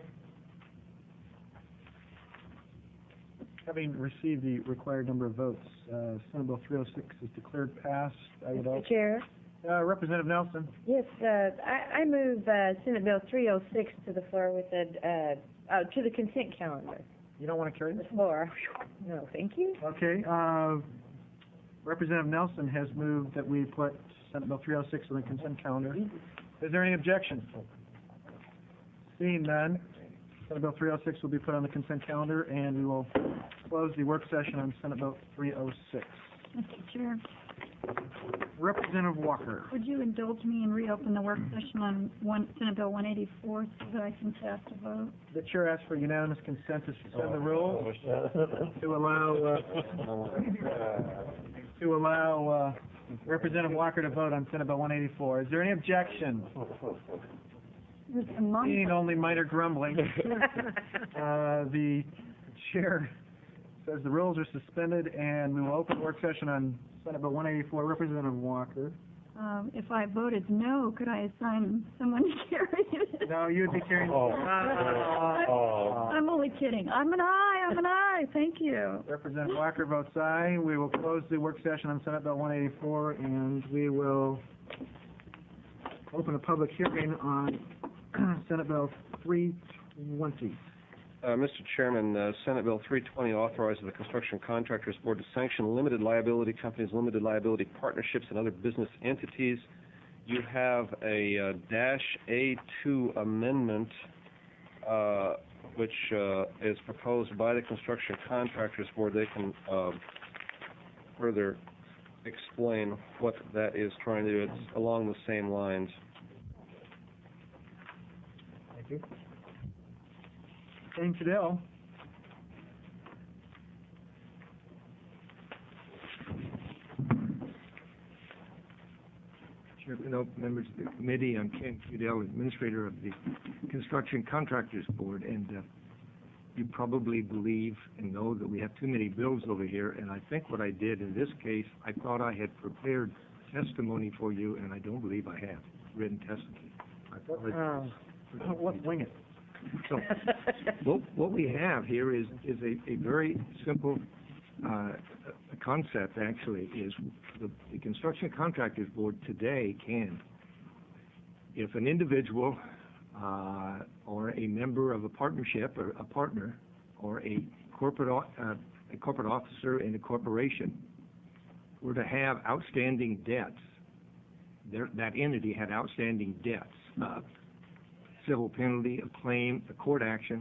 Having received the required number of votes, uh, Senate Bill three oh six is declared passed. I would Mister also, Chair? uh, Representative Nelson. Yes, uh, I, I move, uh, Senate Bill three oh six to the floor with a, uh, uh, to the consent calendar. You don't want to carry The this? floor. No, thank you. Okay, uh, Representative Nelson has moved that we put Senate Bill three oh six on the consent calendar. Is there any objection? Seeing none, Senate Bill three oh six will be put on the consent calendar, and we will close the work session on Senate Bill three oh six. Mister Chair, Representative Walker. would you indulge me and reopen the work session on one, Senate Bill one eighty-four so that I can cast a vote? The chair asks for unanimous consent to suspend the rules to allow, uh, to allow, uh, Representative Walker to vote on Senate Bill one eighty-four. Is there any objection? There's a mon- Seeing only minor grumbling, uh, the chair says the rules are suspended, and we will open work session on Senate Bill one eighty-four. Representative Walker. Um, if I voted no, could I assign someone to carry it? No, you would be carrying. I'm only kidding. I'm an aye, I'm an aye, thank you. Representative Walker votes aye. We will close the work session on Senate Bill one eighty-four, and we will open a public hearing on Senate Bill three twenty. Uh, Mister Chairman, uh, Senate Bill three twenty authorizes the Construction Contractors Board to sanction limited liability companies, limited liability partnerships, and other business entities. You have a uh, dash A two amendment, uh, which uh, is proposed by the Construction Contractors Board. They can uh, further explain what that is trying to do. It's along the same lines. Thank you. Jane Cadell. Chair Pino, members of the committee, I'm Ken Cadell, Administrator of the Construction Contractors Board, and uh, you probably believe and know that we have too many bills over here, and I think what I did in this case, I thought I had prepared testimony for you, and I don't believe I have, written testimony. I apologize. Uh, let's wing it. So, what, what we have here is, is a, a very simple uh, concept, actually, is the, the Construction Contractors Board today can, if an individual uh, or a member of a partnership or a partner or a corporate, o- uh, a corporate officer in a corporation were to have outstanding debts, there, that entity had outstanding debts, uh, civil penalty, a claim, a court action,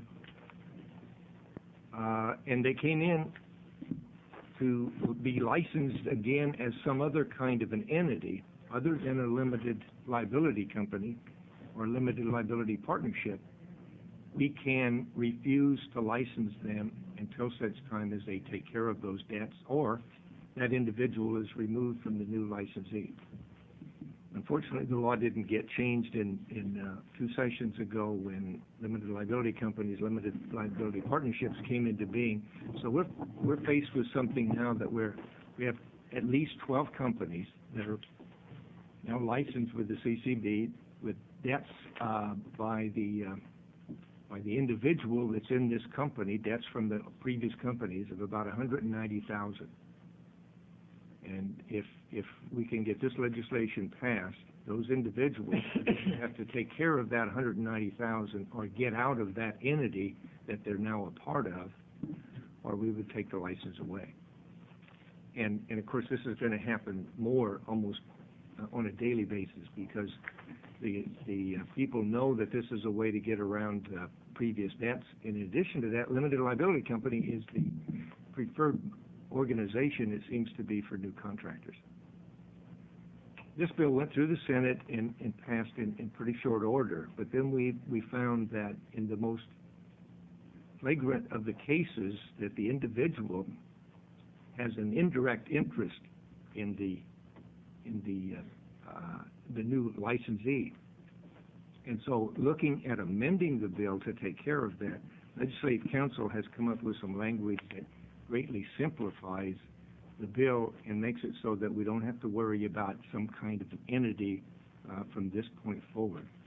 uh, and they came in to be licensed again as some other kind of an entity other than a limited liability company or limited liability partnership. We can refuse to license them until such time as they take care of those debts or that individual is removed from the new licensee. Unfortunately, the law didn't get changed in, in uh, two sessions ago when limited liability companies, limited liability partnerships came into being. So we're, we're faced with something now that we're, we have at least twelve companies that are now licensed with the C C B with debts uh, by the uh, by the individual that's in this company, debts from the previous companies of about one hundred ninety thousand. And if if we can get this legislation passed, those individuals have to take care of that one hundred ninety thousand or get out of that entity that they're now a part of, or we would take the license away. And and of course, this is going to happen more almost uh, on a daily basis because the the uh, people know that this is a way to get around uh, previous debts. In addition to that, limited liability company is the preferred organization, it seems to be, for new contractors. This bill went through the Senate and, and passed in, in pretty short order, but then we, we found that in the most flagrant of the cases that the individual has an indirect interest in the in the uh, uh, the new licensee. And so looking at amending the bill to take care of that, Legislative Council has come up with some language that greatly simplifies the bill and makes it so that we don't have to worry about some kind of entity uh, from this point forward.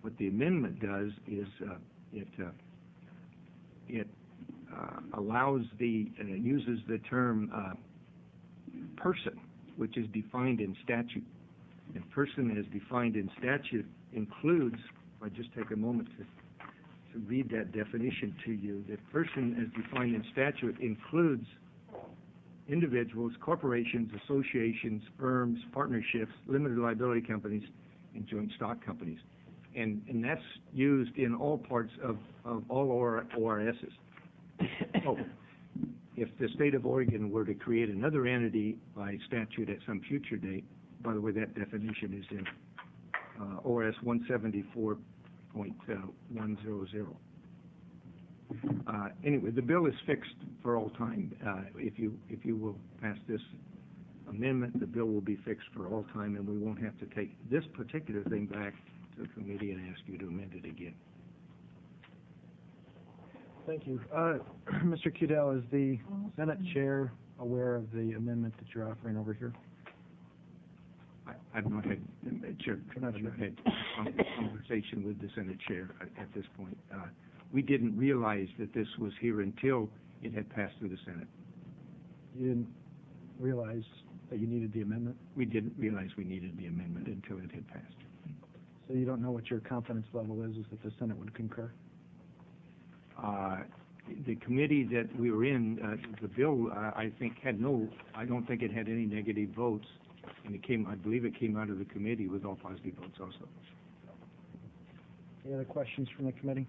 What the amendment does is, uh, it, uh, it, uh, allows the, and it uses the term, uh, person, which is defined in statute. And person as defined in statute includes, if I just take a moment to, to read that definition to you, that person as defined in statute includes individuals, corporations, associations, firms, partnerships, limited liability companies, and joint stock companies. And, and that's used in all parts of, of all O R Ss. So, if the state of Oregon were to create another entity by statute at some future date, by the way, that definition is in uh, O R S one seventy-four point one hundred. Uh, anyway, the bill is fixed for all time. Uh, if you if you will pass this amendment, the bill will be fixed for all time, and we won't have to take this particular thing back to the committee and ask you to amend it again. Thank you. Uh, Mister Cudell, is the Senate Chair aware of the amendment that you're offering over here? I, I've not had, uh, Chair, I've not had a conversation with the Senate Chair at, at this point. Uh, we didn't realize that this was here until it had passed through the Senate. You didn't realize that you needed the amendment? We didn't realize we needed the amendment until it had passed. So you don't know what your confidence level is, is that the Senate would concur? Uh, the committee that we were in, uh, the bill, uh, I think had no, I don't think it had any negative votes. And it came, I believe it came out of the committee with all positive votes also. Any other questions from the committee?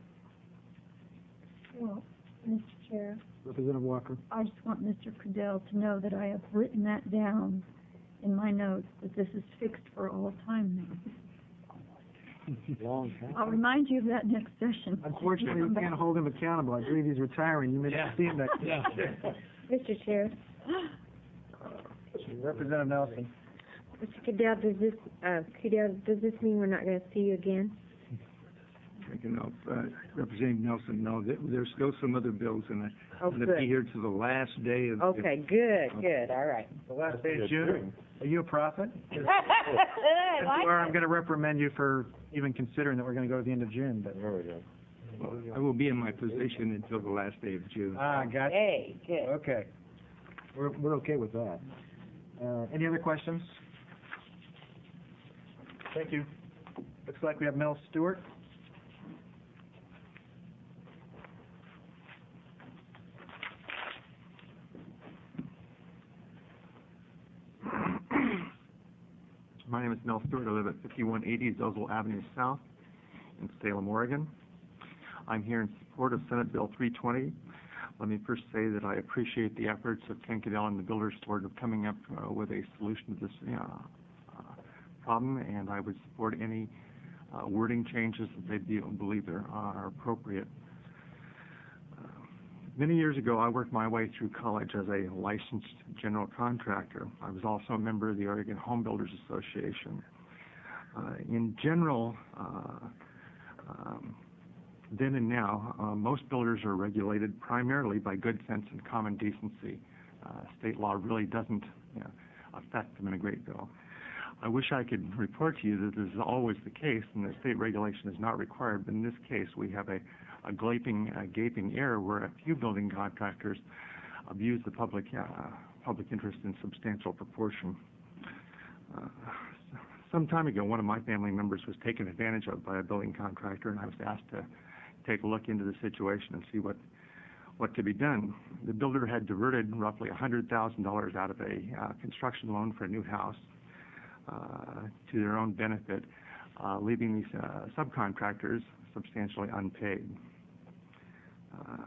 Well, Mister Chair, Representative Walker. I just want Mister Cudell to know that I have written that down in my notes, that this is fixed for all time now. Long time. I'll remind you of that next session. Unfortunately, we can't hold him accountable. I believe he's retiring. You may not see him next year. Mister Chair, Representative Nelson. Mister Cudell, does this, uh, Cudell, does this mean we're not going to see you again? Taking off, uh, Representative Nelson, no, there, there's still some other bills, and I- Oh, I'm going to be good. here to the last day of. Okay, good, good, all right. The last day of June. Are you a prophet? If you I are, I'm going to reprimand you for even considering that we're going to go to the end of June, but. There we go. Well, I will be in my position until the last day of June. Ah, gotcha. Hey, good. Okay. We're, we're okay with that. Uh, any other questions? Thank you. Looks like we have Mel Stewart. My name is Mel Stewart. I live at fifty-one eighty Zosel Avenue South in Salem, Oregon. I'm here in support of Senate Bill three twenty. Let me first say that I appreciate the efforts of Ken Cudell and the Builders Board of coming up uh, with a solution to this uh, uh, problem, and I would support any uh, wording changes that they be, believe are, are appropriate. Uh, many years ago, I worked my way through college as a licensed general contractor. I was also a member of the Oregon Home Builders Association. Uh, in general, uh, um, then and now, uh, most builders are regulated primarily by good sense and common decency. Uh, state law really doesn't you know, affect them in a great deal. I wish I could report to you that this is always the case and that state regulation is not required, but in this case we have a, a gaping, a gaping error where a few building contractors abuse the public, uh, public interest in substantial proportion. Uh, some time ago, one of my family members was taken advantage of by a building contractor, and I was asked to take a look into the situation and see what what could be done. The builder had diverted roughly one hundred thousand dollars out of a uh, construction loan for a new house uh, to their own benefit, uh, leaving these uh, subcontractors substantially unpaid. Uh,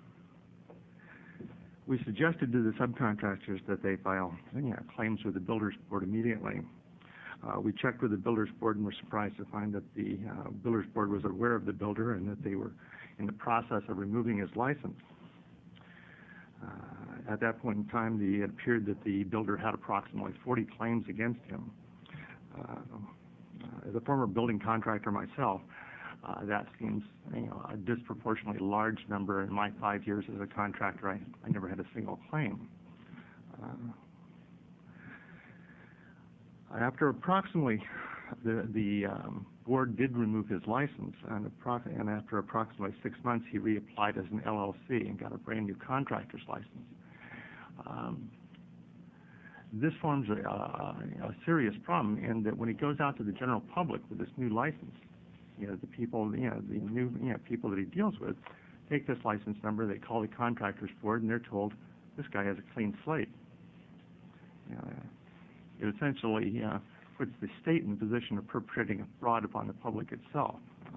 we suggested to the subcontractors that they file you know, claims with the Builders Board immediately. Uh, we checked with the Builders Board and were surprised to find that the uh, Builders Board was aware of the builder and that they were in the process of removing his license. Uh, at that point in time, the, it appeared that the builder had approximately forty claims against him. Uh, uh, as a former building contractor myself, uh, that seems you know, a disproportionately large number. In my five years as a contractor, I, I never had a single claim. Uh, After approximately the, the um, board did remove his license, and, approx- and after approximately six months, he reapplied as an L L C and got a brand-new contractor's license. Um, this forms a, a, a serious problem in that when he goes out to the general public with this new license, you know, the people, you know, the new, you know, people that he deals with take this license number, they call the contractors board, and they're told, this guy has a clean slate. You know, it essentially uh, puts the state in the position of perpetrating a fraud upon the public itself.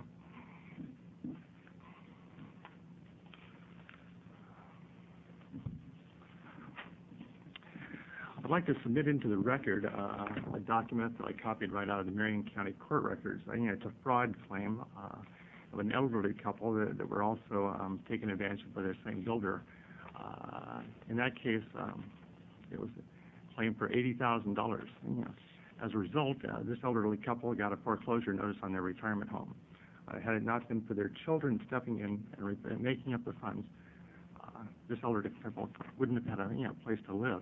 I'd like to submit into the record uh, a document that I copied right out of the Marion County Court records. I think it's a fraud claim uh, of an elderly couple that, that were also um, taken advantage of by their same builder. Uh, in that case, um, it was a claim for eighty thousand dollars. You know, as a result, uh, this elderly couple got a foreclosure notice on their retirement home. Uh, had it not been for their children stepping in and, re- and making up the funds, uh, this elderly couple wouldn't have had a you know, place to live.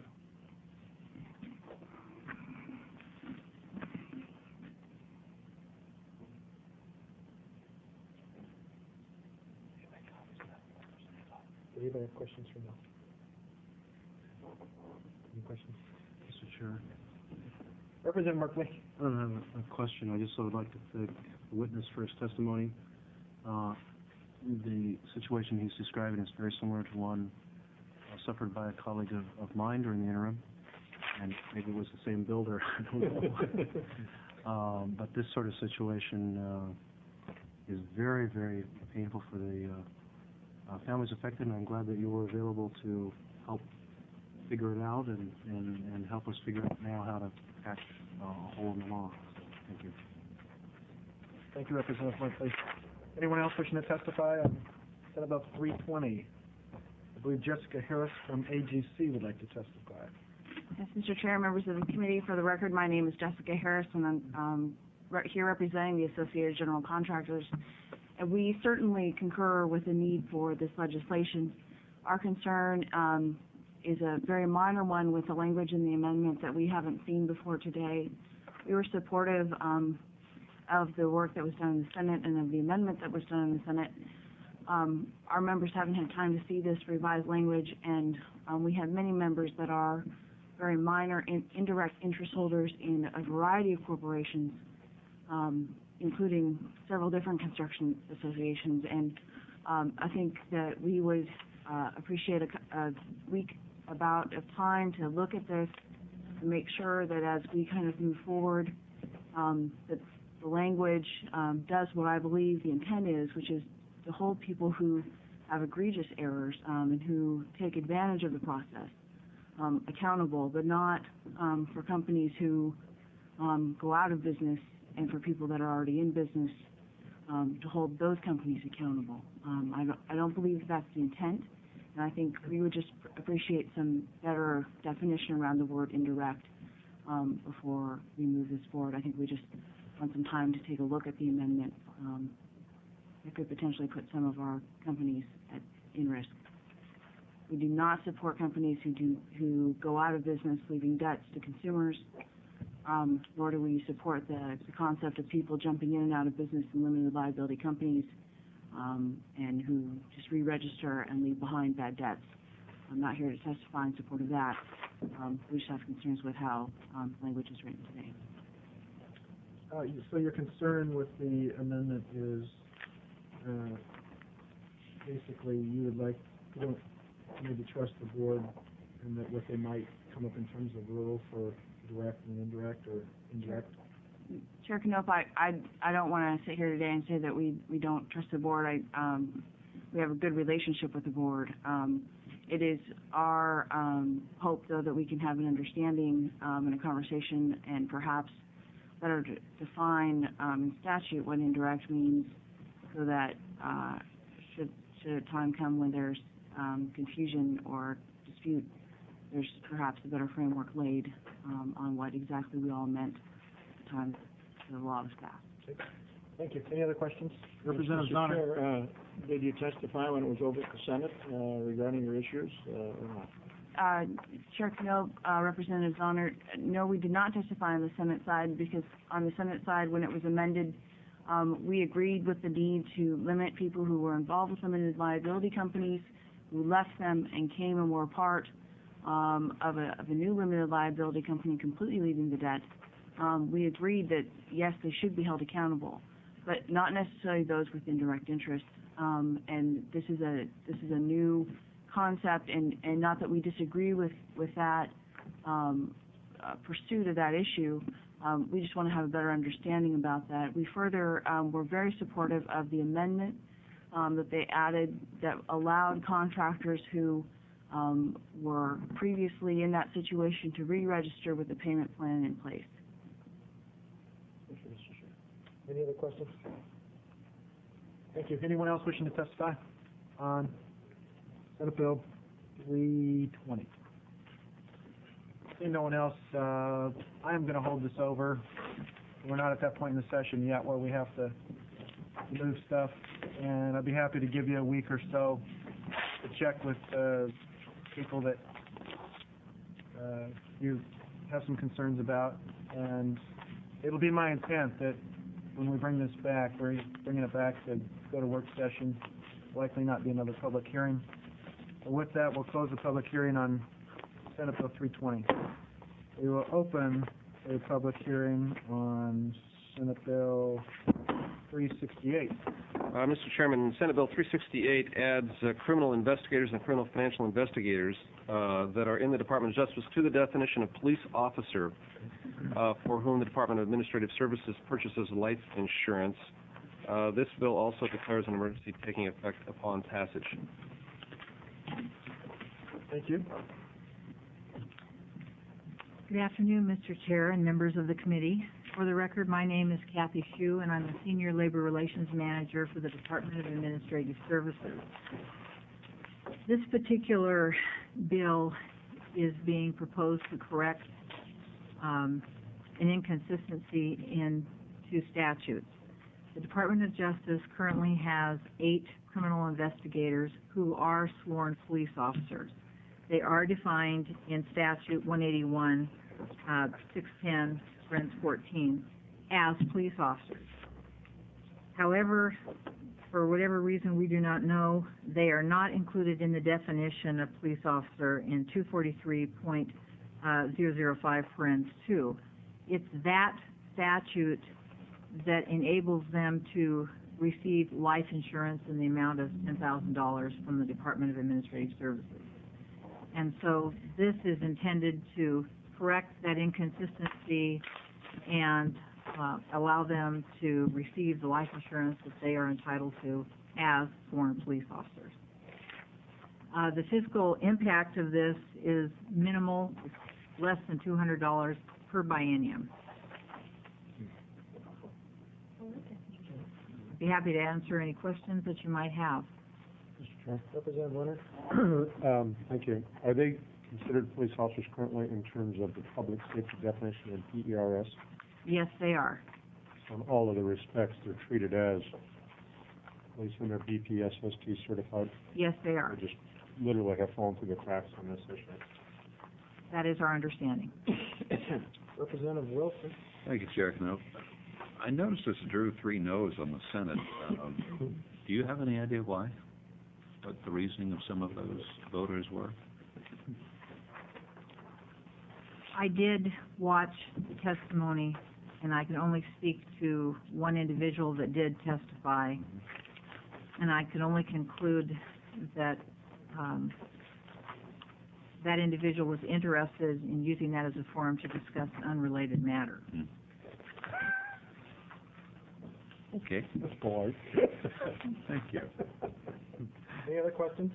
Do you have any questions for Mel? Any questions? Mister Chair, Representative Markley. I don't have a, a question. I just would like to thank the witness for his testimony. Uh, the situation he's describing is very similar to one uh, suffered by a colleague of, of mine during the interim, and maybe it was the same builder. I don't know. um, but this sort of situation uh, is very, very painful for the uh, Uh, families affected, and I'm glad that you were available to help figure it out and, and, and help us figure out now how to catch uh, a hole in the law. Thank you. Thank you, Representative Markley. Anyone else wishing to testify on Senate Bill three twenty? I believe Jessica Harris from A G C would like to testify. Yes, Mister Chair, members of the committee, for the record, my name is Jessica Harris, and I'm um, right here representing the Associated General Contractors. And we certainly concur with the need for this legislation. Our concern um, is a very minor one with the language in the amendment that we haven't seen before today. We were supportive um, of the work that was done in the Senate and of the amendment that was done in the Senate. Um, our members haven't had time to see this revised language, and um, we have many members that are very minor in, indirect interest holders in a variety of corporations, um, including several different construction associations, and um, I think that we would uh, appreciate a, a week about of time to look at this and make sure that as we kind of move forward, um, that the language um, does what I believe the intent is, which is to hold people who have egregious errors um, and who take advantage of the process um, accountable, but not um, for companies who um, go out of business and for people that are already in business, um, to hold those companies accountable. Um, I, don't, I don't believe that's the intent, and I think we would just appreciate some better definition around the word indirect um, before we move this forward. I think we just want some time to take a look at the amendment. Um, it could potentially put some of our companies at, in risk. We do not support companies who do who go out of business, leaving debts to consumers. Um, nor do we support the, the concept of people jumping in and out of business in limited liability companies um, and who just re-register and leave behind bad debts. I'm not here to testify in support of that. Um, we just have concerns with how um, language is written today. Uh, you- so your concern with the amendment is uh, basically you would like, you don't maybe trust the board and that what they might come up in terms of rule for direct and indirect or indirect? Chair Knopp, I, I, I don't want to sit here today and say that we, we don't trust the board. I, um, we have a good relationship with the board. Um, it is our um, hope, though, that we can have an understanding um, and a conversation and perhaps better to define um, in statute what indirect means so that uh, should, should a time come when there's um, confusion or dispute, there's perhaps a better framework laid um, on what exactly we all meant at the time the law was passed. Okay. Thank you. Any other questions? Representative Donner. Uh, did you testify when it was over at the Senate uh, regarding your issues uh, or not? uh, Chair Knope, uh, Representative Zonner, no, we did not testify on the Senate side because on the Senate side, when it was amended, um, we agreed with the need to limit people who were involved with limited liability companies, who left them and came and were part um, of, a, of a new limited liability company completely leaving the debt. Um, we agreed that, yes, they should be held accountable, but not necessarily those with indirect interest. Um, and this is a this is a new concept, and, and not that we disagree with with that um, uh, pursuit of that issue. Um, we just want to have a better understanding about that. We further um, were very supportive of the amendment um, that they added that allowed contractors who um, were previously in that situation to re-register with a payment plan in place. Thank you, Mister Chair. Any other questions? Thank you. Anyone else wishing to testify on Senate Bill three twenty? Seeing no one else, uh, I am going to hold this over. We're not at that point in the session yet where we have to move stuff, and I'd be happy to give you a week or so to check with uh, people that uh, you have some concerns about, and it'll be my intent that when we bring this back, we're bringing it back to go to work session, likely not be another public hearing. With that, we'll close the public hearing on Senate Bill three twenty. We will open a public hearing on Senate Bill three sixty-eight. Uh, Mister Chairman, Senate Bill three sixty-eight adds uh, criminal investigators and criminal financial investigators uh, that are in the Department of Justice to the definition of police officer uh, for whom the Department of Administrative Services purchases life insurance. Uh, this bill also declares an emergency taking effect upon passage. Thank you. Good afternoon, Mister Chair and members of the committee. For the record, my name is Kathy Shue, and I'm the Senior Labor Relations Manager for the Department of Administrative Services. This particular bill is being proposed to correct um, an inconsistency in two statutes. The Department of Justice currently has eight criminal investigators who are sworn police officers. They are defined in statute one eighty-one, uh, six ten, fourteen, as police officers. However, for whatever reason we do not know, they are not included in the definition of police officer in two forty-three point zero zero five, two. It's that statute that enables them to receive life insurance in the amount of ten thousand dollars from the Department of Administrative Services. And so this is intended to correct that inconsistency and uh, allow them to receive the life insurance that they are entitled to as sworn police officers. Uh, the fiscal impact of this is minimal, it's less than two hundred dollars per biennium. I'd be happy to answer any questions that you might have. Mister Chair. Representative Leonard. Um, thank you. Are they considered police officers currently in terms of the public safety definition in P E R S? Yes, they are. So in all other respects, they're treated as police and they're B P S S T certified? Yes, they are. They just literally have fallen through the cracks on this issue. That is our understanding. Representative Wilson. Thank you, Chair Knope. I noticed this drew three noes on the Senate. Um, do you have any idea why? What the reasoning of some of those voters were? I did watch the testimony, and I can only speak to one individual that did testify, and I can only conclude that um, that individual was interested in using that as a forum to discuss an unrelated matter. Hmm. Okay. That's polite. Thank you. Any other questions?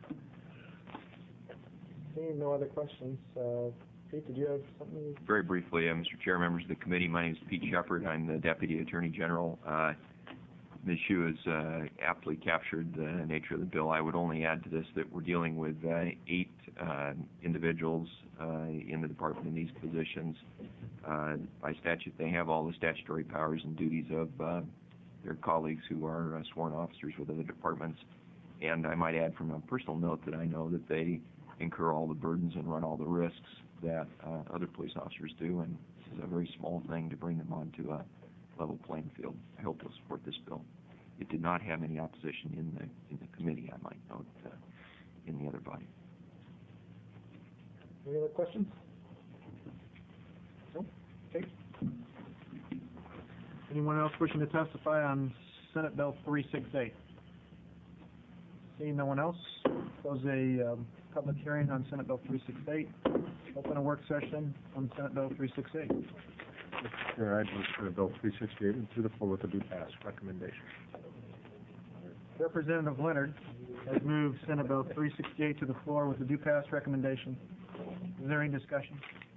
Seeing no other questions, uh, Pete, did you have something? Very briefly, uh, Mister Chair, members of the committee, my name is Pete Shepard. I'm the Deputy Attorney General. Uh, Miz Shue has uh, aptly captured the nature of the bill. I would only add to this that we're dealing with uh, eight uh, individuals uh, in the department in these positions. Uh, by statute, they have all the statutory powers and duties of uh, their colleagues who are uh, sworn officers with other departments. And I might add from a personal note that I know that they incur all the burdens and run all the risks that uh, other police officers do, and this is a very small thing to bring them onto a level playing field. I hope you'll support this bill. It did not have any opposition in the in the committee, I might note, uh, in the other body. Any other questions? No? Okay. Anyone else wishing to testify on Senate Bill three sixty-eight? Seeing no one else, close a um, public hearing on Senate Bill three sixty-eight. Open a work session on Senate Bill three sixty-eight. Mister Chair, I'd move Senate Bill three sixty-eight to the floor with a do pass recommendation. Representative Leonard has moved Senate Bill three sixty-eight to the floor with a do pass recommendation. Is there any discussion?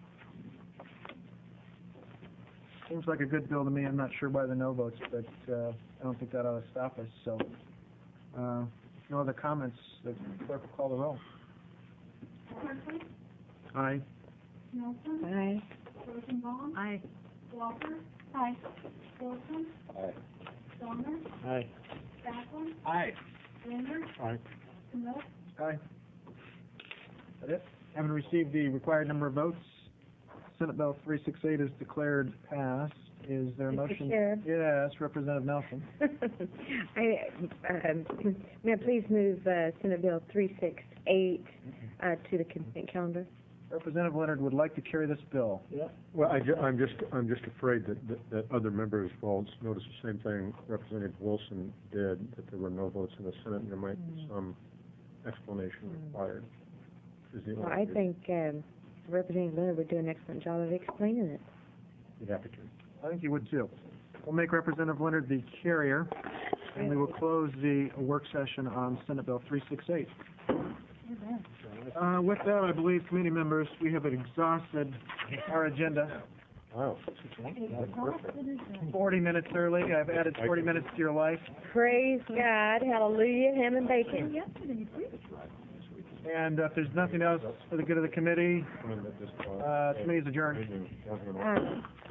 Seems like a good bill to me. I'm not sure why the no votes, but uh, I don't think that ought to stop us. So, uh, if no other comments, the clerk will call the roll. Hartley, Aye. Nelson, Aye. Rosenbaum, Aye. Walker, Aye. Wilson, Aye. Stoner, Aye. Backlund, Aye. Brenner, Aye. Knopf, Aye. That it? Having received the required number of votes, Senate Bill three sixty-eight is declared passed. Is there a Mister motion? Chair. Yes, Representative Nelson. I, um, may I please move uh, Senate Bill three sixty-eight uh, to the consent calendar? Representative Leonard would like to carry this bill. Yeah. Well, I ju- I'm just, I'm just afraid that, that, that other members will notice the same thing Representative Wilson did, that there were no votes in the Senate, and there might be some explanation required. Is the Well, only I reason. think um, Representative Leonard would do an excellent job of explaining it. You'd have to. I think you would too. We'll make Representative Leonard the carrier, and we will close the work session on Senate Bill three sixty-eight. Uh, with that, I believe, committee members, we have exhausted our agenda. Wow. Forty minutes early. I've added forty minutes to your life. Praise God, hallelujah, ham and bacon. And uh, if there's nothing else for the good of the committee, uh, committee's adjourned. Uh,